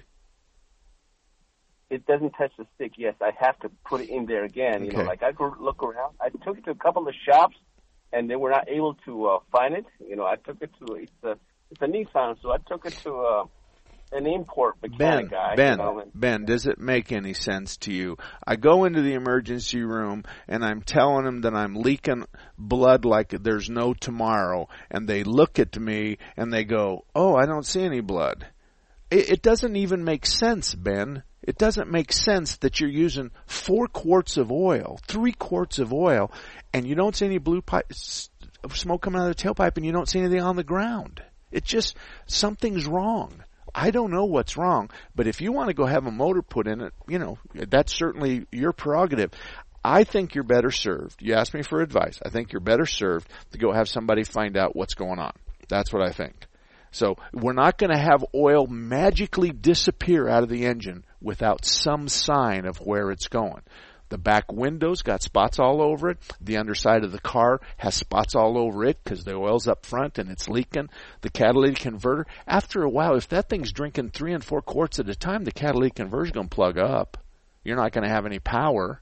It doesn't touch the stick. Yes, I have to put it in there again. You Okay. know, like I go look around. I took it to a couple of shops, and they were not able to uh, find it. You know, I took it to it's a it's a Nissan, so I took it to uh, an import mechanic Ben, guy. Ben, you know, and, Ben, does it make any sense to you? I go into the emergency room and I'm telling them that I'm leaking blood like there's no tomorrow, and they look at me and they go, "Oh, I don't see any blood." It, it doesn't even make sense, Ben. It doesn't make sense that you're using four quarts of oil, three quarts of oil, and you don't see any blue pipe, smoke coming out of the tailpipe, and you don't see anything on the ground. It just, something's wrong. I don't know what's wrong, but if you want to go have a motor put in it, you know, that's certainly your prerogative. I think you're better served. You asked me for advice. I think you're better served to go have somebody find out what's going on. That's what I think. So we're not going to have oil magically disappear out of the engine without some sign of where it's going. The back window's got spots all over it. The underside of the car has spots all over it because the oil's up front and it's leaking. The catalytic converter, after a while, if that thing's drinking three and four quarts at a time, the catalytic converter's going to plug up. You're not going to have any power.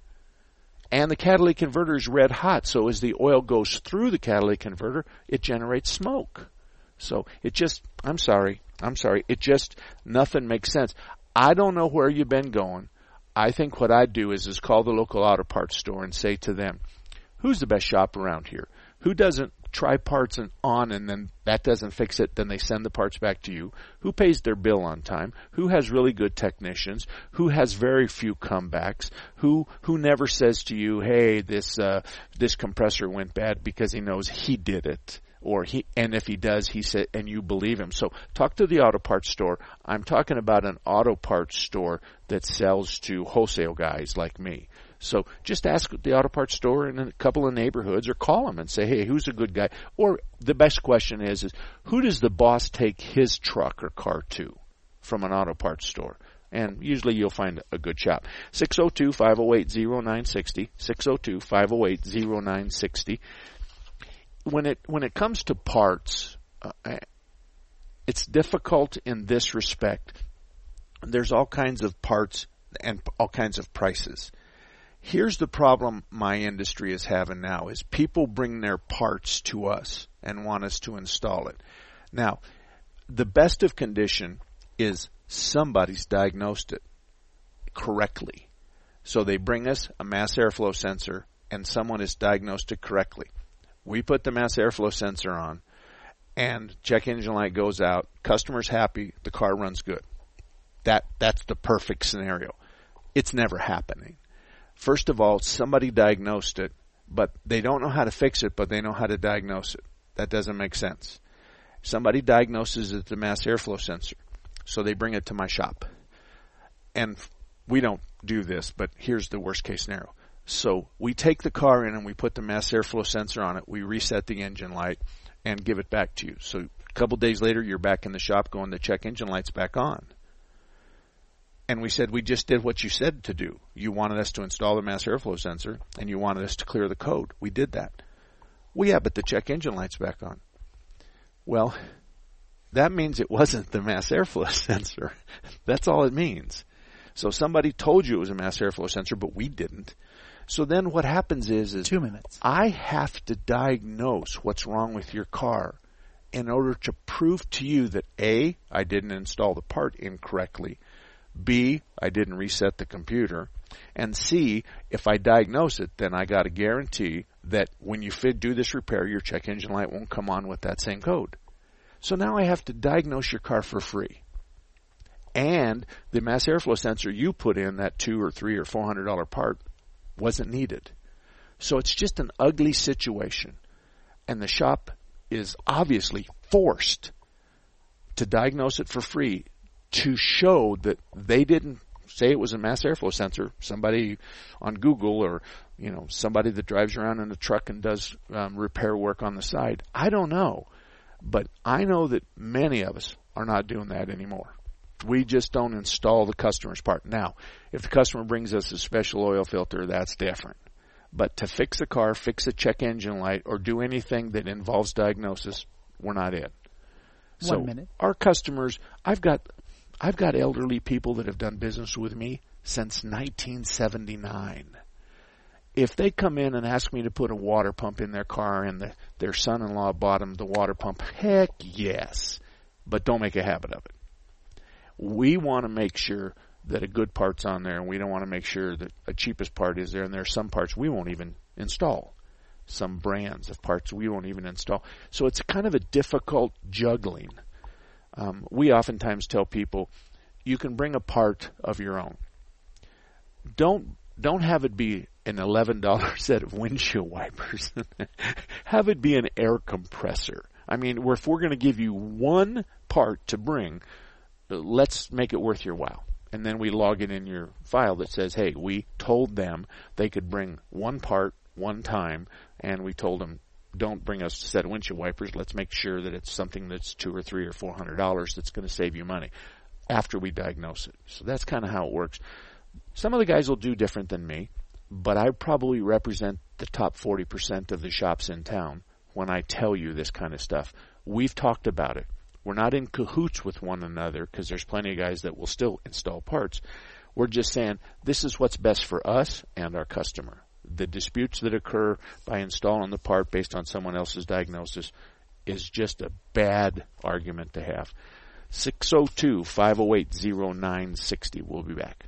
And the catalytic converter is red hot, so as the oil goes through the catalytic converter, it generates smoke. So it just, I'm sorry, I'm sorry, it just, nothing makes sense. I don't know where you've been going. I think what I'd do is, is call the local auto parts store and say to them, who's the best shop around here? Who doesn't try parts and on and then that doesn't fix it, then they send the parts back to you? Who pays their bill on time? Who has really good technicians? Who has very few comebacks? Who who never says to you, hey, this uh, this compressor went bad because he knows he did it? Or he, and if he does, he said, and you believe him. So talk to the auto parts store. I'm talking about an auto parts store that sells to wholesale guys like me. So just ask the auto parts store in a couple of neighborhoods, or call them and say, hey, who's a good guy? Or the best question is, is who does the boss take his truck or car to from an auto parts store? And usually you'll find a good shop. six oh two, five oh eight, oh nine six oh, six oh two, five oh eight, oh nine six oh. When it when it comes to parts, uh, it's difficult in this respect. There's all kinds of parts and all kinds of prices. Here's the problem my industry is having now is people bring their parts to us and want us to install it. Now, the best of condition is somebody's diagnosed it correctly. So they bring us a mass airflow sensor and someone has diagnosed it correctly. We put the mass airflow sensor on, and check engine light goes out. Customer's happy. The car runs good. That that's the perfect scenario. It's never happening. First of all, somebody diagnosed it, but they don't know how to fix it, but they know how to diagnose it. That doesn't make sense. Somebody diagnoses it's the mass airflow sensor, so they bring it to my shop. And we don't do this, but here's the worst case scenario. So we take the car in and we put the mass airflow sensor on it. We reset the engine light and give it back to you. So a couple days later, you're back in the shop going, the check engine light's back on. And we said, we just did what you said to do. You wanted us to install the mass airflow sensor and you wanted us to clear the code. We did that. Well, yeah, but the check engine light's back on. Well, that means it wasn't the mass airflow sensor. That's all it means. So somebody told you it was a mass airflow sensor, but we didn't. So then what happens is, is Two minutes. I have to diagnose what's wrong with your car in order to prove to you that A, I didn't install the part incorrectly, B, I didn't reset the computer, and C, if I diagnose it, then I got a guarantee that when you fit, do this repair, your check engine light won't come on with that same code. So now I have to diagnose your car for free. And the mass airflow sensor you put in, that two or three or four hundred dollar part, wasn't needed. So it's just an ugly situation. And the shop is obviously forced to diagnose it for free to show that they didn't say it was a mass airflow sensor. Somebody on Google or, you know, somebody that drives around in a truck and does um, repair work on the side. I don't know. But I know that many of us are not doing that anymore. We just don't install the customer's part. Now, if the customer brings us a special oil filter, that's different. But to fix a car, fix a check engine light, or do anything that involves diagnosis, we're not in. So One minute. Our customers, I've got, I've got elderly people that have done business with me since nineteen seventy-nine. If they come in and ask me to put a water pump in their car and the, their son-in-law bought them the water pump, heck yes. But don't make a habit of it. We want to make sure that a good part's on there, and we don't want to make sure that a cheapest part is there, and there are some parts we won't even install. Some brands of parts we won't even install. So it's kind of a difficult juggling. Um, we oftentimes tell people, you can bring a part of your own. Don't don't have it be an eleven dollars set of windshield wipers. Have it be an air compressor. I mean, if we're going to give you one part to bring, let's make it worth your while. And then we log it in your file that says, hey, we told them they could bring one part one time, and we told them, don't bring us a set of windshield wipers. Let's make sure that it's something that's two or three or four hundred dollars that's going to save you money after we diagnose it. So that's kind of how it works. Some of the guys will do different than me, but I probably represent the top forty percent of the shops in town when I tell you this kind of stuff. We've talked about it. We're not in cahoots with one another because there's plenty of guys that will still install parts. We're just saying this is what's best for us and our customer. The disputes that occur by installing the part based on someone else's diagnosis is just a bad argument to have. six oh two, five oh eight, oh nine six oh. We'll be back.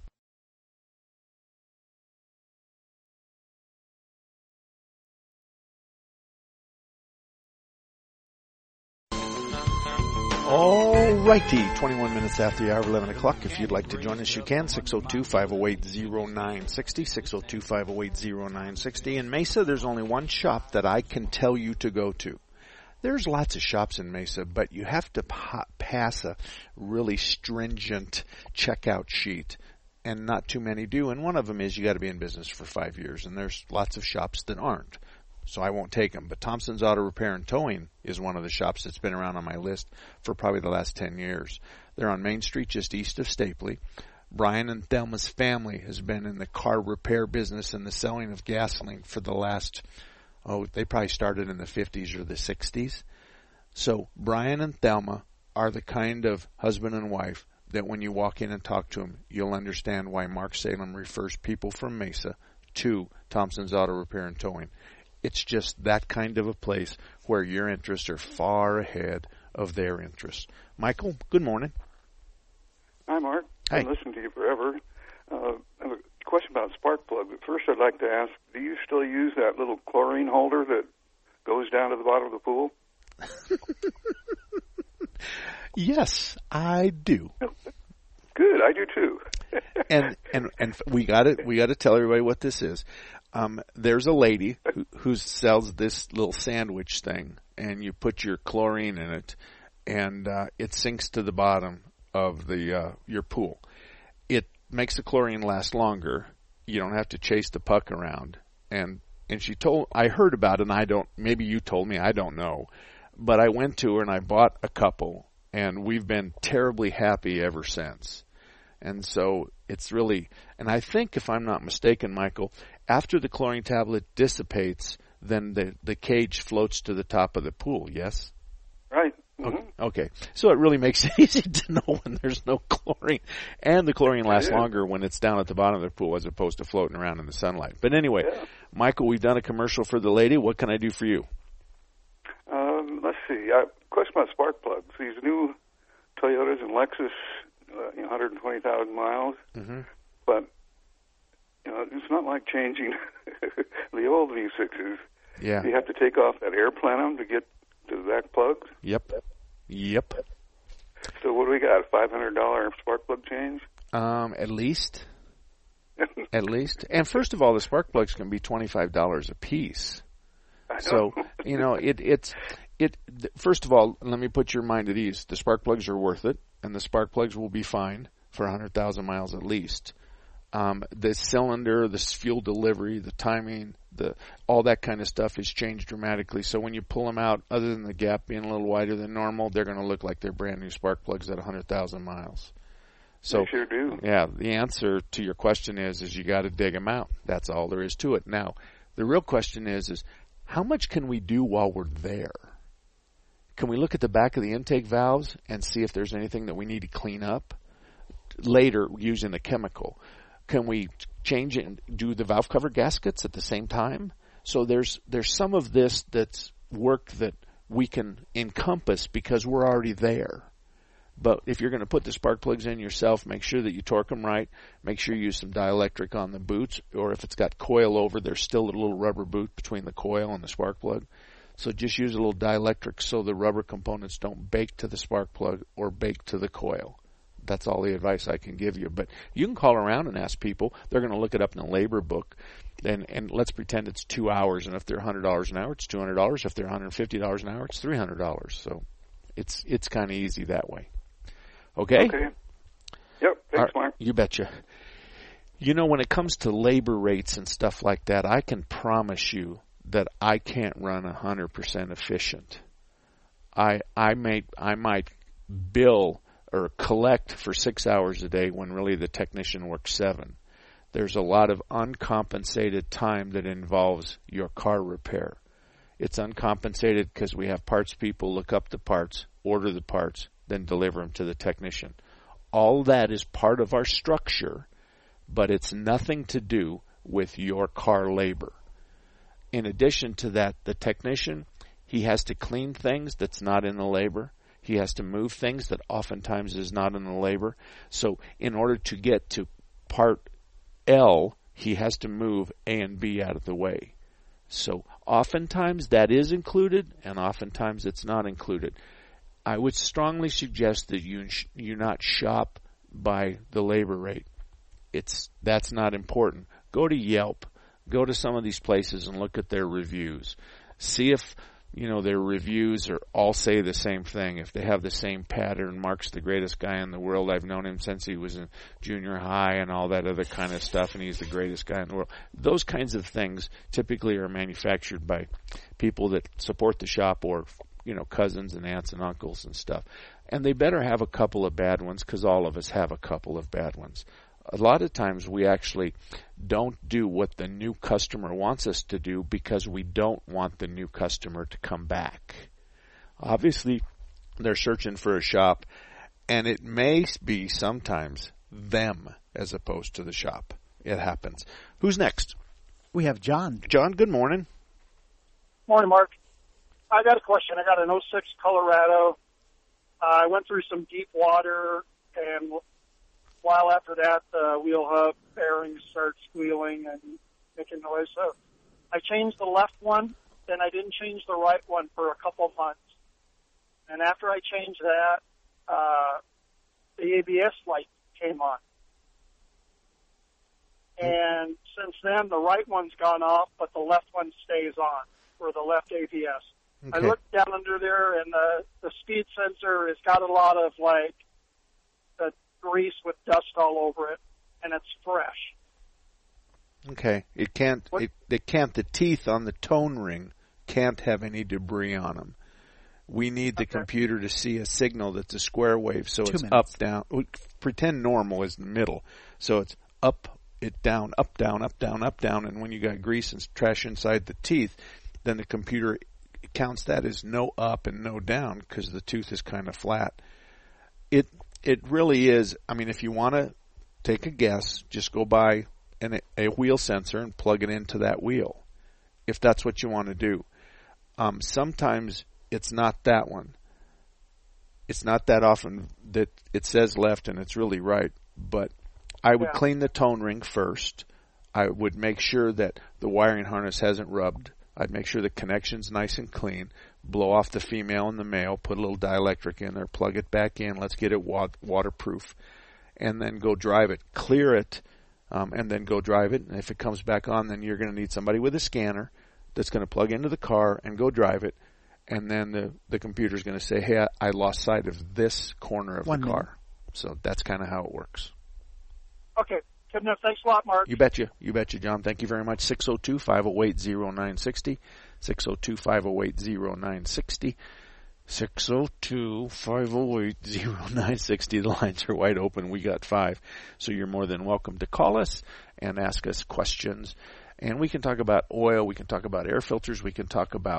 All righty, twenty-one minutes after the hour of eleven o'clock. If you'd like to join us, you can. six oh two, five oh eight, oh nine six oh, six oh two, five oh eight, oh nine six oh. In Mesa, there's only one shop that I can tell you to go to. There's lots of shops in Mesa, but you have to pa- pass a really stringent checkout sheet, and not too many do. And one of them is you got to be in business for five years, and there's lots of shops that aren't. So I won't take them. But Thompson's Auto Repair and Towing is one of the shops that's been around on my list for probably the last ten years. They're on Main Street just east of Stapley. Brian and Thelma's family has been in the car repair business and the selling of gasoline for the last, oh, they probably started in the fifties or the sixties. So Brian and Thelma are the kind of husband and wife that when you walk in and talk to them, you'll understand why Mark Salem refers people from Mesa to Thompson's Auto Repair and Towing. It's just that kind of a place where your interests are far ahead of their interests. Michael, good morning. Hi, Mark. Hi. I've listened to you forever. Uh, I have a question about spark plug. But first, I'd like to ask, do you still use that little chlorine holder that goes down to the bottom of the pool? Yes, I do. Good, I do too. and and and we got to we got to tell everybody what this is. Um, there's a lady who, who sells this little sandwich thing, and you put your chlorine in it, and uh, it sinks to the bottom of the uh, your pool. It makes the chlorine last longer. You don't have to chase the puck around. And and she told, I heard about it, and I don't. Maybe you told me, I don't know, but I went to her and I bought a couple, and we've been terribly happy ever since. And so it's really, and I think if I'm not mistaken, Michael, after the chlorine tablet dissipates, then the, the cage floats to the top of the pool, yes? Right. Mm-hmm. Okay. okay. So it really makes it easy to know when there's no chlorine. And the chlorine lasts yeah. longer when it's down at the bottom of the pool as opposed to floating around in the sunlight. But anyway, yeah. Michael, we've done a commercial for the lady. What can I do for you? Um, let's see. Uh, question about spark plugs. These new Toyotas and Lexus, uh, you know, one hundred twenty thousand miles. Mm-hmm. But you know, it's not like changing the old V sixes. Yeah. You have to take off that air plenum to get to that plug. Yep. Yep. So what do we got? A five hundred dollars spark plug change? Um, at least. At least. And first of all, the spark plugs can be twenty-five dollars a piece. I know. So, you know, it it's it first of all, let me put your mind at ease. The spark plugs are worth it, and the spark plugs will be fine for one hundred thousand miles at least. Um, the cylinder, the fuel delivery, the timing, the all that kind of stuff has changed dramatically. So when you pull them out, other than the gap being a little wider than normal, they're going to look like they're brand new spark plugs at one hundred thousand miles. So, they sure do. Yeah, the answer to your question is, is you got to dig them out. That's all there is to it. Now, the real question is, is how much can we do while we're there? Can we look at the back of the intake valves and see if there's anything that we need to clean up later using a chemical? Can we change it and do the valve cover gaskets at the same time? So there's there's some of this that's work that we can encompass because we're already there. But if you're going to put the spark plugs in yourself, make sure that you torque them right. Make sure you use some dielectric on the boots, or if it's got coil over, there's still a little rubber boot between the coil and the spark plug. So just use a little dielectric so the rubber components don't bake to the spark plug or bake to the coil. That's all the advice I can give you. But you can call around and ask people. They're going to look it up in the labor book. And, and let's pretend it's two hours. And if they're one hundred dollars an hour, it's two hundred dollars. If they're one hundred fifty dollars an hour, it's three hundred dollars. So it's it's kind of easy that way. Okay? Okay. Yep. Thanks, Our, Mark. You betcha. You know, when it comes to labor rates and stuff like that, I can promise you that I can't run one hundred percent efficient. I I may I might bill or collect for six hours a day when really the technician works seven. There's a lot of uncompensated time that involves your car repair. It's uncompensated because we have parts people look up the parts, order the parts, then deliver them to the technician. All that is part of our structure, but it's nothing to do with your car labor. In addition to that, the technician, he has to clean things that's not in the labor. He has to move things that oftentimes is not in the labor. So in order to get to part L, he has to move A and B out of the way. So oftentimes that is included, and oftentimes it's not included. I would strongly suggest that you you not shop by the labor rate. It's that's not important. Go to Yelp. Go to some of these places and look at their reviews. See if, you know, their reviews are all say the same thing. If they have the same pattern, Mark's the greatest guy in the world. I've known him since he was in junior high and all that other kind of stuff, and he's the greatest guy in the world. Those kinds of things typically are manufactured by people that support the shop or, you know, cousins and aunts and uncles and stuff. And they better have a couple of bad ones because all of us have a couple of bad ones. A lot of times we actually don't do what the new customer wants us to do because we don't want the new customer to come back. Obviously, they're searching for a shop, and it may be sometimes them as opposed to the shop. It happens. Who's next? We have John. John, good morning. Morning, Mark. I got a question. I got an oh six Colorado. Uh, I went through some deep water, and a while after that, the wheel hub bearings started squealing and making noise. So I changed the left one, then I didn't change the right one for a couple of months. And after I changed that, uh, the A B S light came on. And since then, the right one's gone off, but the left one stays on for the left A B S. Okay. I looked down under there, and the, the speed sensor has got a lot of, like, the grease with dust all over it, and it's fresh. Okay. It can't, it, it can't, the teeth on the tone ring can't have any debris on them. We need the okay. computer to see a signal that's a square wave, so Two it's minutes. Up, down. Pretend normal is the middle. So it's up, it down, up, down, up, down, up, down, and when you got grease and trash inside the teeth, then the computer counts that as no up and no down because the tooth is kind of flat. It it really is. I mean, if you want to take a guess, just go buy an, a wheel sensor and plug it into that wheel, if that's what you want to do. Um, sometimes it's not that one. It's not that often that it says left and it's really right. But I would yeah. clean the tone ring first. I would make sure that the wiring harness hasn't rubbed. I'd make sure the connection's nice and clean, blow off the female and the male, put a little dielectric in there, plug it back in, let's get it wa- waterproof, and then go drive it. Clear it, um, and then go drive it. And if it comes back on, then you're going to need somebody with a scanner that's going to plug into the car and go drive it. And then the, the computer's going to say, hey, I, I lost sight of this corner of One the minute. car. So that's kind of how it works. Okay. Good enough. Thanks a lot, Mark. You betcha. You betcha, John. Thank you very much. six oh two, five oh eight, oh nine six oh. six oh two, five oh eight, oh nine six oh. six oh two, five oh eight, oh nine six oh. The lines are wide open. We got five. So you're more than welcome to call us and ask us questions. And we can talk about oil. We can talk about air filters. We can talk about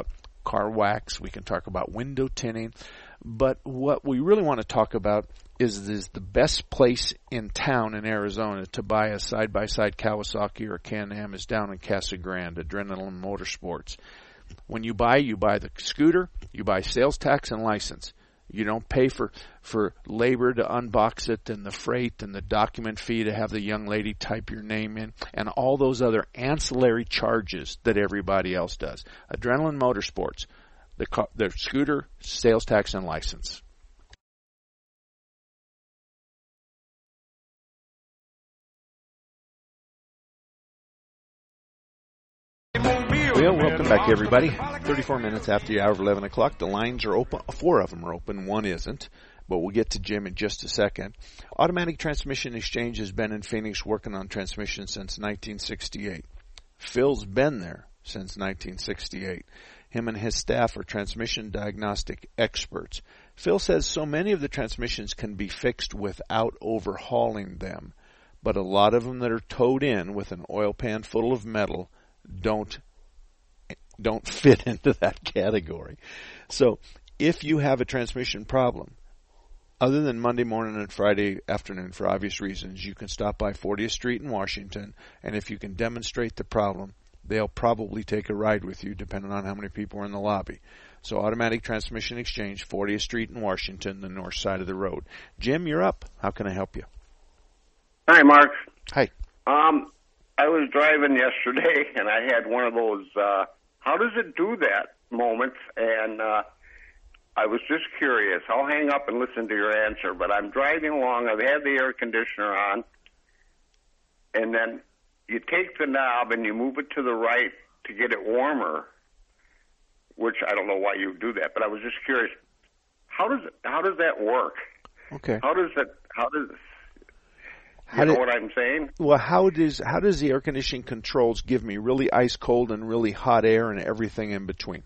car wax. We can talk about window tinting. But what we really want to talk about is, is the best place in town in Arizona to buy a side-by-side Kawasaki or Can-Am is down in Casa Grande, Adrenaline Motorsports. When you buy, you buy the scooter, you buy sales tax and license. You don't pay for, for labor to unbox it and the freight and the document fee to have the young lady type your name in and all those other ancillary charges that everybody else does. Adrenaline Motorsports, the, car, the scooter, sales tax, and license. Well, welcome back, everybody. thirty-four minutes after the hour of eleven o'clock. The lines are open. Four of them are open. One isn't. But we'll get to Jim in just a second. Automatic Transmission Exchange has been in Phoenix working on transmissions since nineteen sixty-eight. Phil's been there since nineteen sixty-eight. Him and his staff are transmission diagnostic experts. Phil says so many of the transmissions can be fixed without overhauling them. But a lot of them that are towed in with an oil pan full of metal don't don't fit into that category. So if you have a transmission problem, other than Monday morning and Friday afternoon for obvious reasons, you can stop by fortieth Street in Washington, and if you can demonstrate the problem, they'll probably take a ride with you depending on how many people are in the lobby. So Automatic Transmission Exchange, fortieth Street in Washington, the north side of the road. Jim, you're up. How can I help you? Hi, Mark. Hi. Um, I was driving yesterday, and I had one of those, uh, how does it do that moments, and uh, I was just curious. I'll hang up and listen to your answer, but I'm driving along. I've had the air conditioner on, and then you take the knob and you move it to the right to get it warmer, which I don't know why you do that, but I was just curious. How does it, how does that work? Okay. How does it, how does How you know did, what I'm saying? Well, how does how does the air conditioning controls give me really ice cold and really hot air and everything in between?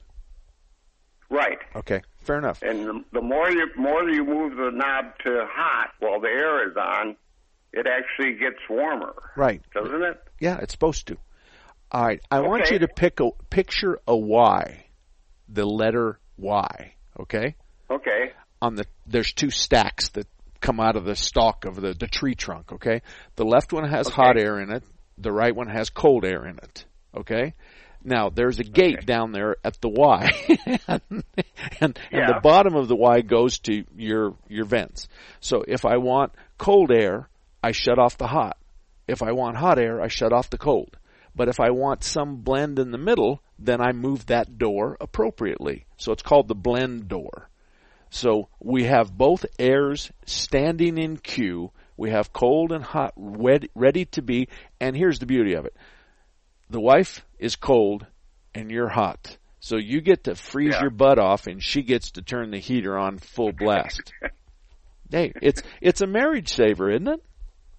Right. Okay, fair enough. And the, the more you more you move the knob to hot while the air is on, it actually gets warmer. Right. Doesn't it? Yeah, it's supposed to. All right. I okay. want you to pick a picture a Y, the letter Y. Okay. Okay. On the there's two stacks that come out of the stalk of the, the tree trunk, okay? The left one has okay. hot air in it. The right one has cold air in it, okay? Now, there's a gate okay. down there at the Y, and, and, yeah. and the bottom of the Y goes to your your vents. So if I want cold air, I shut off the hot. If I want hot air, I shut off the cold. But if I want some blend in the middle, then I move that door appropriately. So it's called the blend door. So we have both airs standing in queue. We have cold and hot ready to be. And here's the beauty of it. The wife is cold and you're hot. So you get to freeze yeah. your butt off and she gets to turn the heater on full blast. Hey, it's it's a marriage saver, isn't it?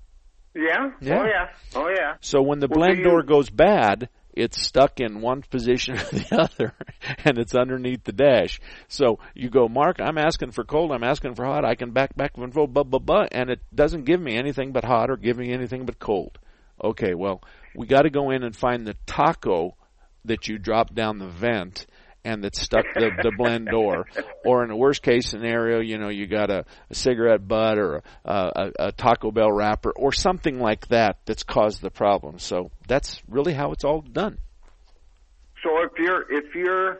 Yeah. yeah. Oh, yeah. Oh, yeah. So when the well, blend you... door goes bad, it's stuck in one position or the other, and it's underneath the dash. So you go, Mark, I'm asking for cold, I'm asking for hot, I can back, back, and forth, blah, blah, blah, and it doesn't give me anything but hot or give me anything but cold. Okay, well, we got to go in and find the taco that you drop down the vent and that stuck the, the blend door. Or in a worst case scenario, you know, you got a, a cigarette butt or a, a, a Taco Bell wrapper or something like that that's caused the problem. So that's really how it's all done. So if you're, if you're,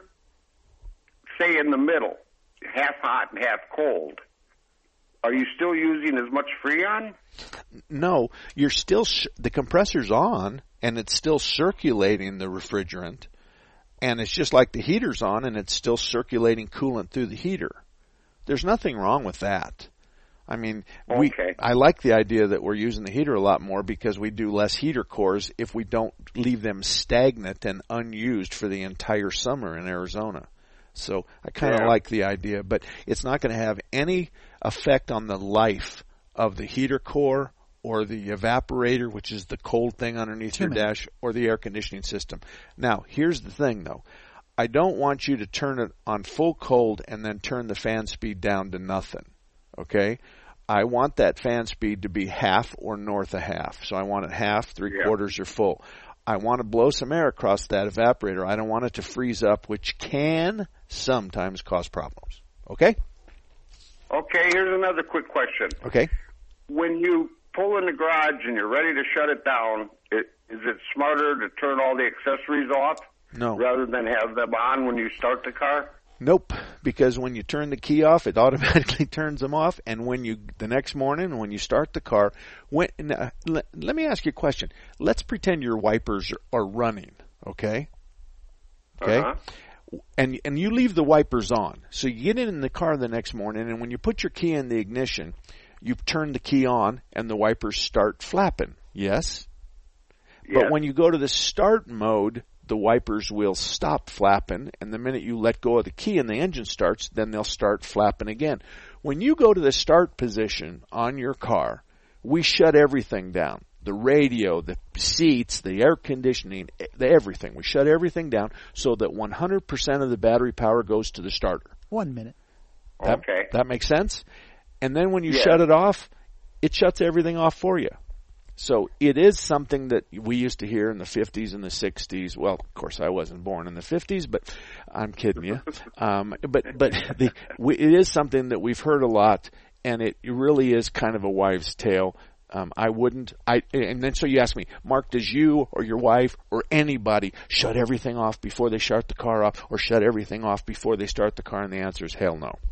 say in the middle, half hot and half cold, are you still using as much Freon? No, you're still, sh- the compressor's on and it's still circulating the refrigerant. And it's just like the heater's on and it's still circulating coolant through the heater. There's nothing wrong with that. I mean, we, okay. I like the idea that we're using the heater a lot more because we do less heater cores if we don't leave them stagnant and unused for the entire summer in Arizona. So I kind of yeah. like the idea, but it's not going to have any effect on the life of the heater core or the evaporator, which is the cold thing underneath your dash, or the air conditioning system. Now, here's the thing, though. I don't want you to turn it on full cold and then turn the fan speed down to nothing, okay? I want that fan speed to be half or north of half. So I want it half, three yeah. quarters, or full. I want to blow some air across that evaporator. I don't want it to freeze up, which can sometimes cause problems. Okay? Okay, here's another quick question. Okay. When you pull in the garage and you're ready to shut it down, it, is it smarter to turn all the accessories off No. rather than have them on when you start the car? Nope, because when you turn the key off, it automatically turns them off, and when you the next morning when you start the car, when uh, let, let me ask you a question. Let's pretend your wipers are, are running, okay? Okay? Uh-huh. And and you leave the wipers on. So you get in the car the next morning, and when you put your key in the ignition, you turn the key on and the wipers start flapping. Yes? Yeah. But when you go to the start mode, the wipers will stop flapping, and the minute you let go of the key and the engine starts, then they'll start flapping again. When you go to the start position on your car, we shut everything down. The radio, the seats, the air conditioning, the everything. We shut everything down so that one hundred percent of the battery power goes to the starter. One minute. That, Okay. That makes sense? And then when you Yeah. shut it off, it shuts everything off for you. So it is something that we used to hear in the fifties and the sixties. Well, of course, I wasn't born in the fifties, but I'm kidding you. Um, but but the, we, it is something that we've heard a lot, and it really is kind of a wives' tale. Um, I wouldn't. I and then so you ask me, Mark, does you or your wife or anybody shut everything off before they start the car off, or shut everything off before they start the car? And the answer is hell no.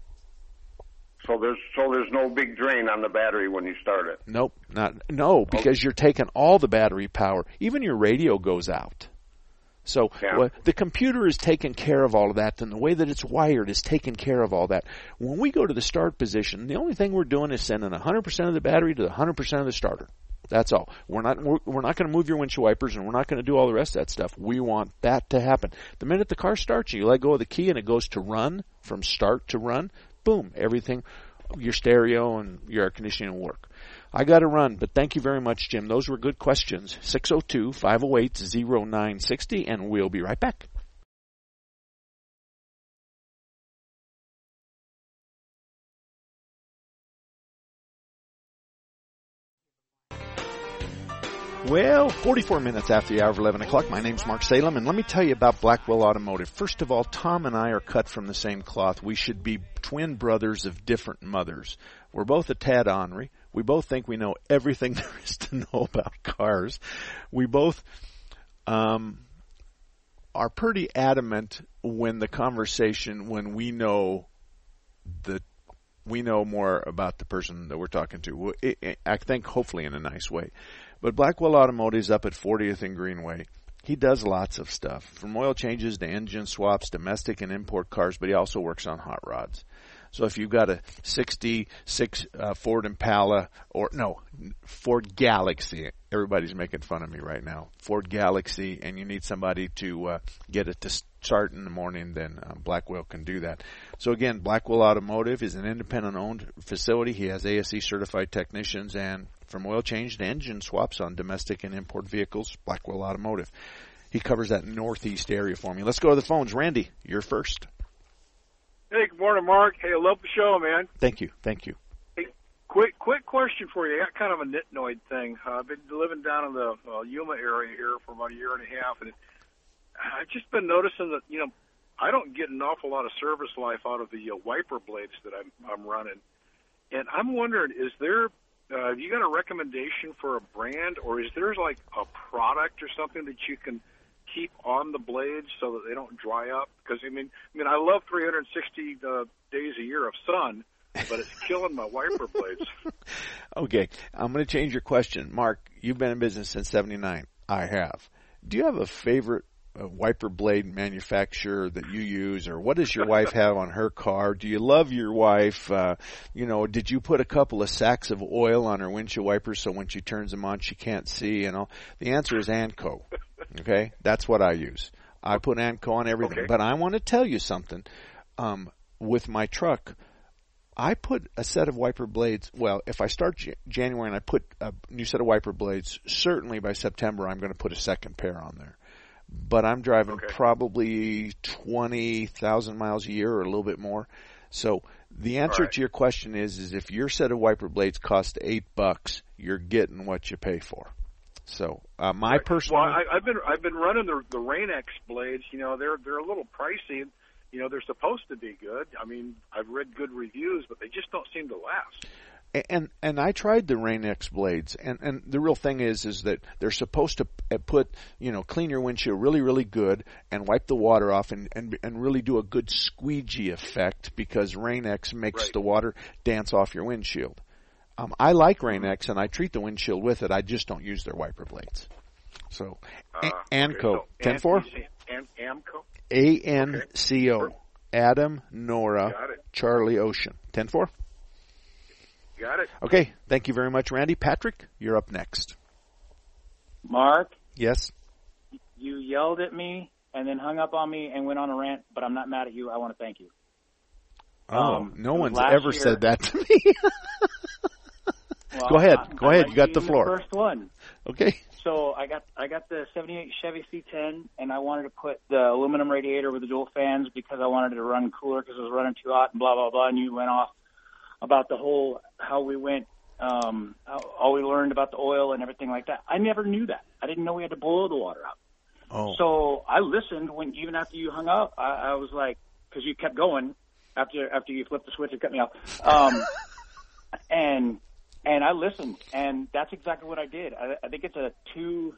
So there's so there's no big drain on the battery when you start it. Nope, not no, because you're taking all the battery power. Even your radio goes out. So Yeah. well, the computer is taking care of all of that, and the way that it's wired is taking care of all that. When we go to the start position, the only thing we're doing is sending one hundred percent of the battery to the one hundred percent of the starter. That's all. We're not we're, we're not going to move your windshield wipers, and we're not going to do all the rest of that stuff. We want that to happen. The minute the car starts, you let go of the key, and it goes to run from start to run. Boom, everything, your stereo and your air conditioning will work. I got to run, but thank you very much, Jim. Those were good questions. six oh two, five oh eight, oh nine six oh, and we'll be right back. Well, forty-four minutes after the hour of eleven o'clock, my name's Mark Salem, and let me tell you about Blackwell Automotive. First of all, Tom and I are cut from the same cloth. We should be twin brothers of different mothers. We're both a tad ornery. We both think we know everything there is to know about cars. We both um, are pretty adamant when the conversation, when we know the we know more about the person that we're talking to. I think hopefully in a nice way. But Blackwell Automotive is up at fortieth and Greenway. He does lots of stuff, from oil changes to engine swaps, domestic and import cars, but he also works on hot rods. So if you've got a sixty-six uh, Ford Impala, or no, Ford Galaxy, everybody's making fun of me right now, Ford Galaxy, and you need somebody to uh, get it to start in the morning, then uh, Blackwell can do that. So again, Blackwell Automotive is an independent-owned facility. He has A S E certified technicians, and from oil change to engine swaps on domestic and import vehicles, Blackwell Automotive. He covers that northeast area for me. Let's go to the phones. Randy, you're first. Hey, good morning, Mark. Hey, I love the show, man. Thank you. Thank you. Hey, quick, quick question for you. I got kind of a nitnoid thing. Uh, I've been living down in the uh, Yuma area here for about a year and a half, and I've just been noticing that, you know, I don't get an awful lot of service life out of the uh, wiper blades that I'm, I'm running. And I'm wondering, is there, uh, have you got a recommendation for a brand, or is there like a product or something that you can keep on the blades so that they don't dry up? Because I mean, I mean, I love three hundred sixty uh, days a year of sun, but it's killing my wiper blades. Okay, I'm going to change your question, Mark. You've been in business since seventy-nine. I have. Do you have a favorite uh, wiper blade manufacturer that you use, or what does your wife have on her car? Do you love your wife? Uh, you know, did you put a couple of sacks of oil on her windshield wipers so when she turns them on she can't see? You know, the answer is Anco. Okay, that's what I use. I put Anco on everything. Okay. But I want to tell you something. Um, with my truck, I put a set of wiper blades. Well, if I start J- January and I put a new set of wiper blades, certainly by September I'm going to put a second pair on there. But I'm driving Okay. probably twenty thousand miles a year or a little bit more. So the answer right. to your question is, is if your set of wiper blades cost eight bucks, you're getting what you pay for. So uh, my Right. personal. Well, I, I've been I've been running the the Rain-X blades. You know, they're they're a little pricey. You know, they're supposed to be good. I mean, I've read good reviews, but they just don't seem to last. And and I tried the Rain-X blades, and, and the real thing is is that they're supposed to put, you know, clean your windshield really, really good and wipe the water off and, and, and really do a good squeegee effect, because Rain-X makes Right. the water dance off your windshield. Um, I like Rain-X, and I treat the windshield with it. I just don't use their wiper blades. So, Uh, a- Anco, okay, so ten four? An, Amco. A N C O. Adam, Nora, Got it. Charlie, Ocean. ten four? Got it. Okay, thank you very much, Randy. Patrick, you're up next. Mark, Yes? you yelled at me and then hung up on me and went on a rant, but I'm not mad at you. I want to thank you. Oh, Um, no it was one's last ever year- said that to me. Well, Go ahead. I- Go I ahead. might You got be the floor. First one. Okay. So I got I got the seventy-eight Chevy C ten, and I wanted to put the aluminum radiator with the dual fans because I wanted it to run cooler because it was running too hot and blah blah blah. And you went off about the whole how we went, um, how, all we learned about the oil and everything like that. I never knew that. I didn't know we had to boil the water out. Oh. So I listened when even after you hung up. I, I was like, because you kept going after after you flipped the switch and cut me off. Um, and and I listened, and that's exactly what I did. I, I think it's a two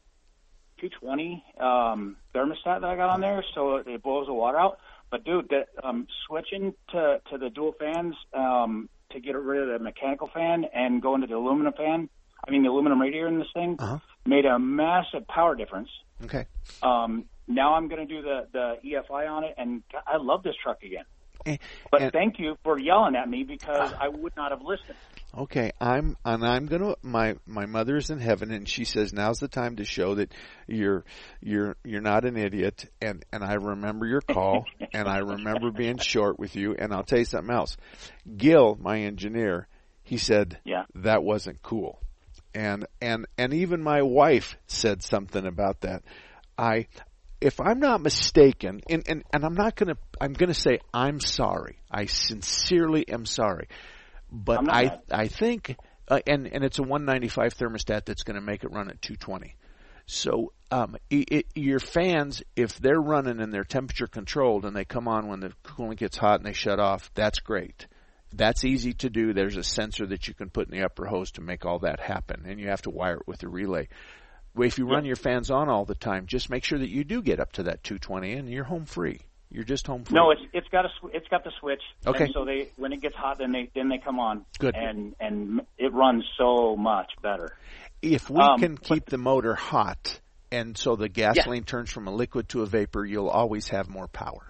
two twenty um, thermostat that I got on there, so it blows the water out. But dude, that um, switching to to the dual fans um, to get rid of the mechanical fan and go into the aluminum fan. I mean the aluminum radiator in this thing Uh-huh. made a massive power difference. Okay. Um, now I'm going to do the, the E F I on it, and I love this truck again. Eh, But and- thank you for yelling at me because I would not have listened. Okay, I'm and I'm gonna. My my mother's in heaven, and she says now's the time to show that you're you're you're not an idiot. And and I remember your call, and I remember being short with you. And I'll tell you something else. Gil, my engineer, he said Yeah. that wasn't cool, and and and even my wife said something about that. I. If I'm not mistaken, and, and, and I'm not gonna, I'm gonna say I'm sorry. I sincerely am sorry. But I'm not I mad. I think uh, and and it's a one ninety-five thermostat that's going to make it run at two twenty. So um, it, it, your fans, if they're running and they're temperature controlled and they come on when the coolant gets hot and they shut off, that's great. That's easy to do. There's a sensor that you can put in the upper hose to make all that happen, and you have to wire it with a relay. If you run your fans on all the time, just make sure that you do get up to that two twenty, and you're home free. You're just home free. No, it's it's got a sw- it's got the switch. Okay. And so they when it gets hot, then they then they come on. Good. And and it runs so much better. If we Um, can keep the motor hot, and so the gasoline turns from a liquid to a vapor, you'll always have more power.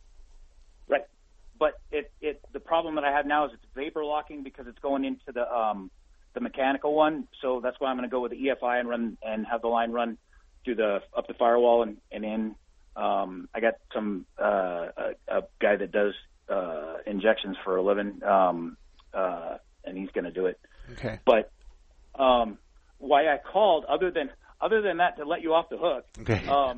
Right. But it it the problem that I have now is it's vapor locking because it's going into the um the mechanical one. So that's why I'm going to go with the E F I and run and have the line run through the up the firewall and and in. Um, I got some uh, a, a guy that does uh, injections for a living, um, uh, and he's going to do it. Okay. But um, why I called, other than other than that, to let you off the hook, Okay. um,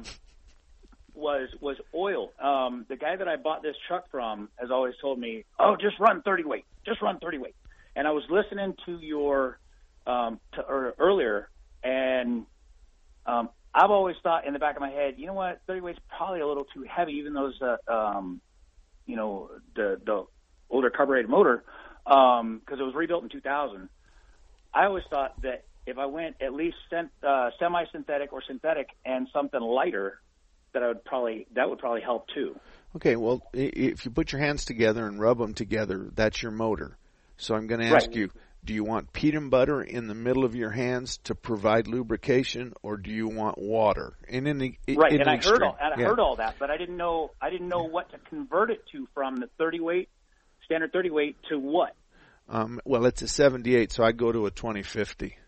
was was oil. Um, the guy that I bought this truck from has always told me, "Oh, just run thirty weight, just run thirty weight." And I was listening to your um, to, or earlier, and um, I've always thought in the back of my head, you know what, thirty weight's probably a little too heavy, even though it's a, um, you know, the the older carbureted motor, because um, it was rebuilt in two thousand. I always thought that if I went at least sent, uh, semi-synthetic or synthetic and something lighter, that I would probably that would probably help too. Okay, well, i- if you put your hands together and rub them together, that's your motor. So I'm going to ask Right. you, do you want peat and butter in the middle of your hands to provide lubrication, or do you want water? And in the Right, in and the I extreme. heard all and I Yeah. heard all that, but I didn't know I didn't know what to convert it to from the thirty weight, standard thirty weight to what. Um, well, it's a seventy-eight, so I go to a twenty fifty.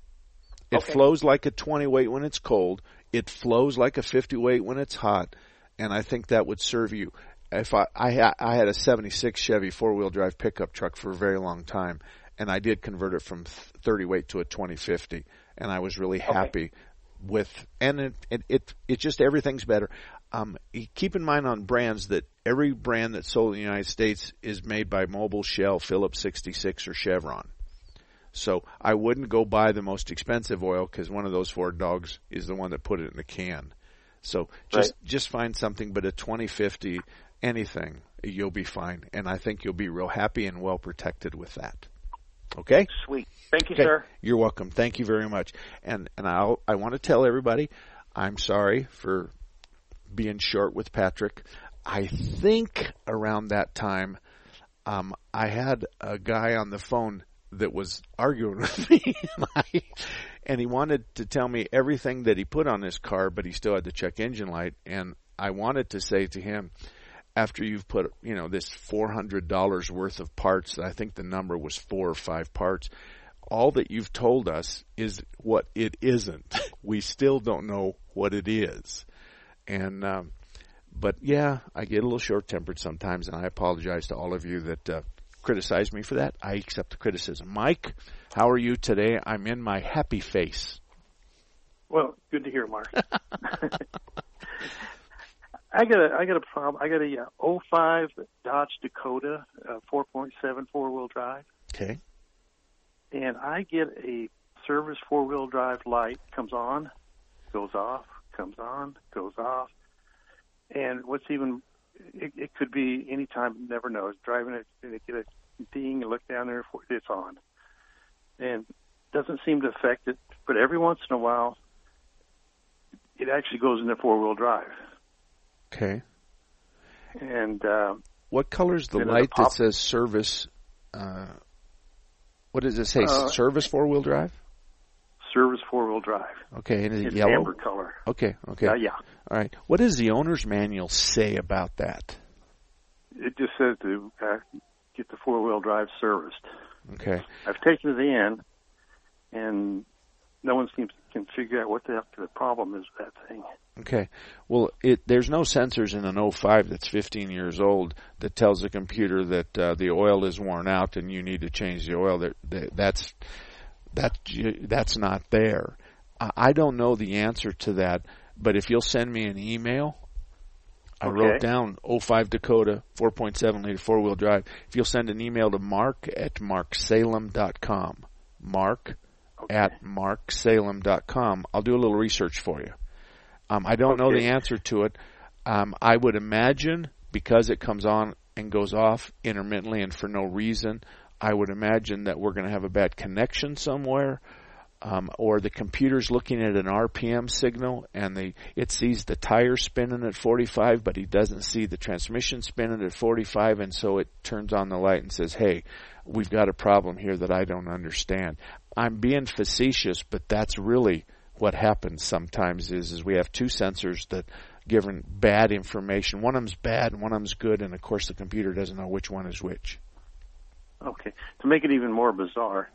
It Okay. flows like a twenty weight when it's cold. It flows like a fifty weight when it's hot, and I think that would serve you. If I I, ha- I had a seventy-six Chevy four-wheel drive pickup truck for a very long time, and I did convert it from thirty weight to a twenty fifty, and I was really happy with. And it it it, it just everything's better. Um, keep in mind on brands that every brand that's sold in the United States is made by Mobil, Shell, Phillips sixty-six, or Chevron. So I wouldn't go buy the most expensive oil because one of those Ford dogs is the one that put it in the can. So just Right. just find something, but a twenty fifty, anything, you'll be fine. And I think you'll be real happy and well protected with that. Okay? Sweet. Thank you, Okay. sir. You're welcome. Thank you very much. And and I I want to tell everybody, I'm sorry for being short with Patrick. I think around that time, um, I had a guy on the phone that was arguing with me, and, I, and he wanted to tell me everything that he put on his car, but he still had to check engine light. And I wanted to say to him, after you've put, you know, this four hundred dollars worth of parts, I think the number was four or five parts, all that you've told us is what it isn't. We still don't know what it is. And, um, but yeah, I get a little short-tempered sometimes, and I apologize to all of you that uh, criticize me for that. I accept the criticism. Mike, how are you today? I'm in my happy face. Well, good to hear, Mark. I got a I got a problem. I got a uh, oh five Dodge Dakota uh, four point seven four-wheel drive. Okay. And I get a service four-wheel drive light, comes on, goes off, comes on, goes off. And what's even, it, it could be any time, never knows. Driving it, and it get a ding, and look down there, it's on. And doesn't seem to affect it, but every once in a while, it actually goes into four-wheel drive. Okay. And uh, what color's the then light pop- that says service? Uh, what does it say? Uh, service four-wheel drive? Service four-wheel drive. Okay, and is it It's yellow? amber color. Okay, okay. Uh, yeah. All right. What does the owner's manual say about that? It just says to uh, get the four-wheel drive serviced. Okay. I've taken it in, and no one seems can figure out what the heck the problem is with that thing. Okay. Well, it there's no sensors in an oh five that's fifteen years old that tells the computer that uh, the oil is worn out and you need to change the oil. That, that that's that that's not there. I don't know the answer to that, but if you'll send me an email, I Okay. wrote down oh five Dakota four point seven liter four-wheel drive. If you'll send an email to mark at mark salem dot com, mark okay. at mark salem dot com, I'll do a little research for you. Um, I don't okay. know the answer to it. Um, I would imagine because it comes on and goes off intermittently and for no reason, I would imagine that we're going to have a bad connection somewhere. Um, or the computer's looking at an R P M signal and the it sees the tire spinning at forty-five, but he doesn't see the transmission spinning at forty-five, and so it turns on the light and says, hey, we've got a problem here that I don't understand. I'm being facetious, but that's really what happens sometimes is, is we have two sensors that give bad information. One of them's bad and one of them's good, and of course the computer doesn't know which one is which. Okay. To make it even more bizarre,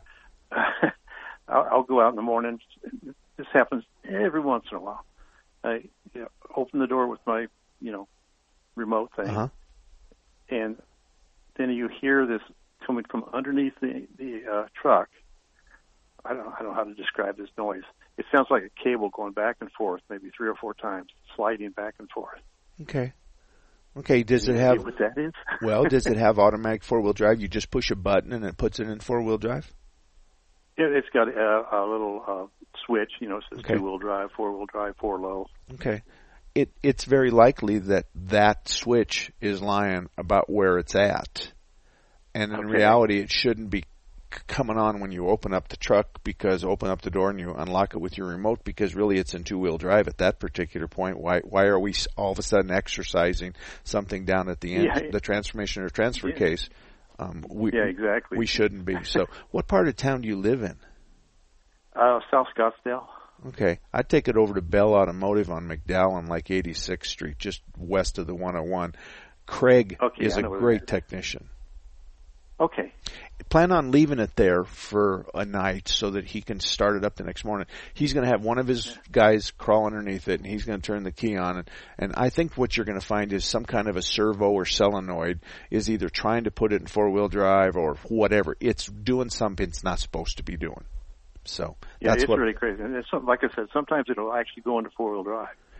I'll, I'll go out in the morning. This happens every once in a while. I you know, open the door with my, you know, remote thing, uh-huh. and then you hear this coming from underneath the the uh, truck. I don't, I don't know how to describe this noise. It sounds like a cable going back and forth, maybe three or four times, sliding back and forth. Okay. Okay. Does Can it you have? see what that is? Well, does it have automatic four-wheel drive? You just push a button and it puts it in four-wheel drive. It, it's got a, a little uh, switch, you know, it says Okay. two-wheel drive, four-wheel drive, four low. Okay. It it's very likely that that switch is lying about where it's at, and in Okay. reality, it shouldn't be c- coming on when you open up the truck because open up the door and you unlock it with your remote because really it's in two-wheel drive at that particular point. Why why are we s- all of a sudden exercising something down at the end, Yeah. the transmission or transfer Yeah. case? Um, we, Yeah, exactly. We shouldn't be. So, what part of town do you live in? Uh, South Scottsdale. Okay. I'd take it over to Bell Automotive on McDowell on like eighty-sixth Street, just west of the one oh one. Craig Okay, is I a know where great that is. technician. Okay. Plan on leaving it there for a night so that he can start it up the next morning. He's going to have one of his guys crawl underneath it, and he's going to turn the key on. And, and I think what you're going to find is some kind of a servo or solenoid is either trying to put it in four-wheel drive or whatever. It's doing something it's not supposed to be doing. So Yeah, that's it's what really crazy. And it's, some- like I said, sometimes it'll actually go into four-wheel drive.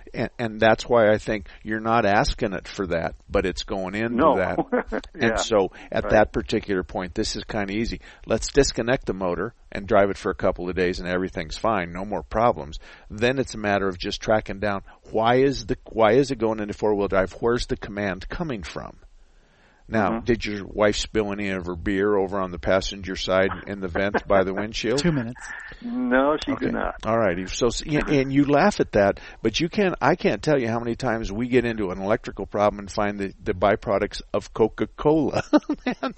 and, and that's why I think you're not asking it for that, but it's going into No. that. Yeah. And so at Right. that particular point, this is kind of easy. Let's disconnect the motor and drive it for a couple of days, and everything's fine, no more problems. Then it's a matter of just tracking down why is the why is it going into four wheel drive? Where's the command coming from? Now, Mm-hmm. did your wife spill any of her beer over on the passenger side in the vent by the windshield? Two minutes. No, she Okay. did not. All righty. So, and you laugh at that, but you can't, I can't tell you how many times we get into an electrical problem and find the, the byproducts of Coca-Cola. and,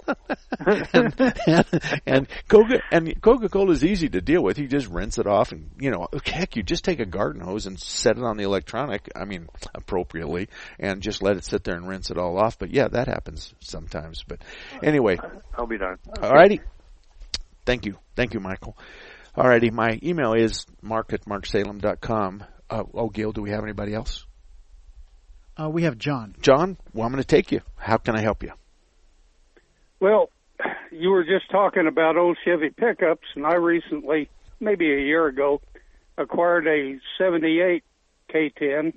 and, and Coca, and Coca-Cola is easy to deal with. You just rinse it off and, you know, heck, you just take a garden hose and set it on the electronic, I mean, appropriately, and just let it sit there and rinse it all off. But yeah, that happens sometimes. But anyway. I'll be done. All righty. Thank you. Thank you, Michael. All righty. My email is mark at mark salem dot com. Uh, oh, Gail, do we have anybody else? Uh, we have John. John, well, I'm going to take you. How can I help you? Well, you were just talking about old Chevy pickups, and I recently, maybe a year ago, acquired a seventy-eight K ten,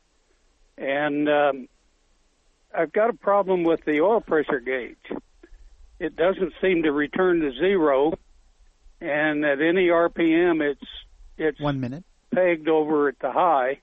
and um, I've got a problem with the oil pressure gauge. It doesn't seem to return to zero, and at any R P M, it's it's one minute pegged over at the high,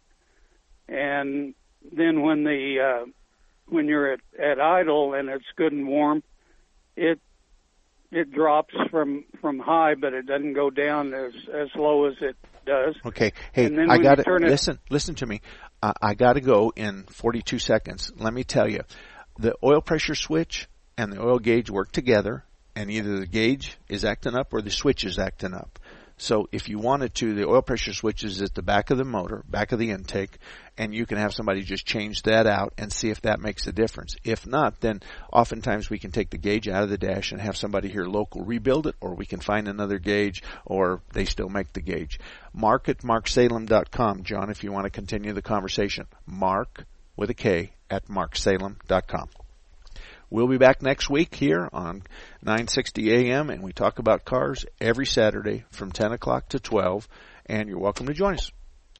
and then when the uh, when you're at, at idle and it's good and warm, it it drops from, from high, but it doesn't go down as as low as it does. Okay. Hey, And then I when got you to turn it- listen. Listen to me. Uh, I got to go in forty-two seconds. Let me tell you, the oil pressure switch and the oil gauge work together, and either the gauge is acting up or the switch is acting up. So if you wanted to, the oil pressure switch is at the back of the motor, back of the intake, and you can have somebody just change that out and see if that makes a difference. If not, then oftentimes we can take the gauge out of the dash and have somebody here local rebuild it, or we can find another gauge, or they still make the gauge. Mark at mark salem dot com, John, if you want to continue the conversation. Mark, with a K, at mark salem dot com. We'll be back next week here on nine sixty A M, and we talk about cars every Saturday from ten o'clock to twelve, and you're welcome to join us.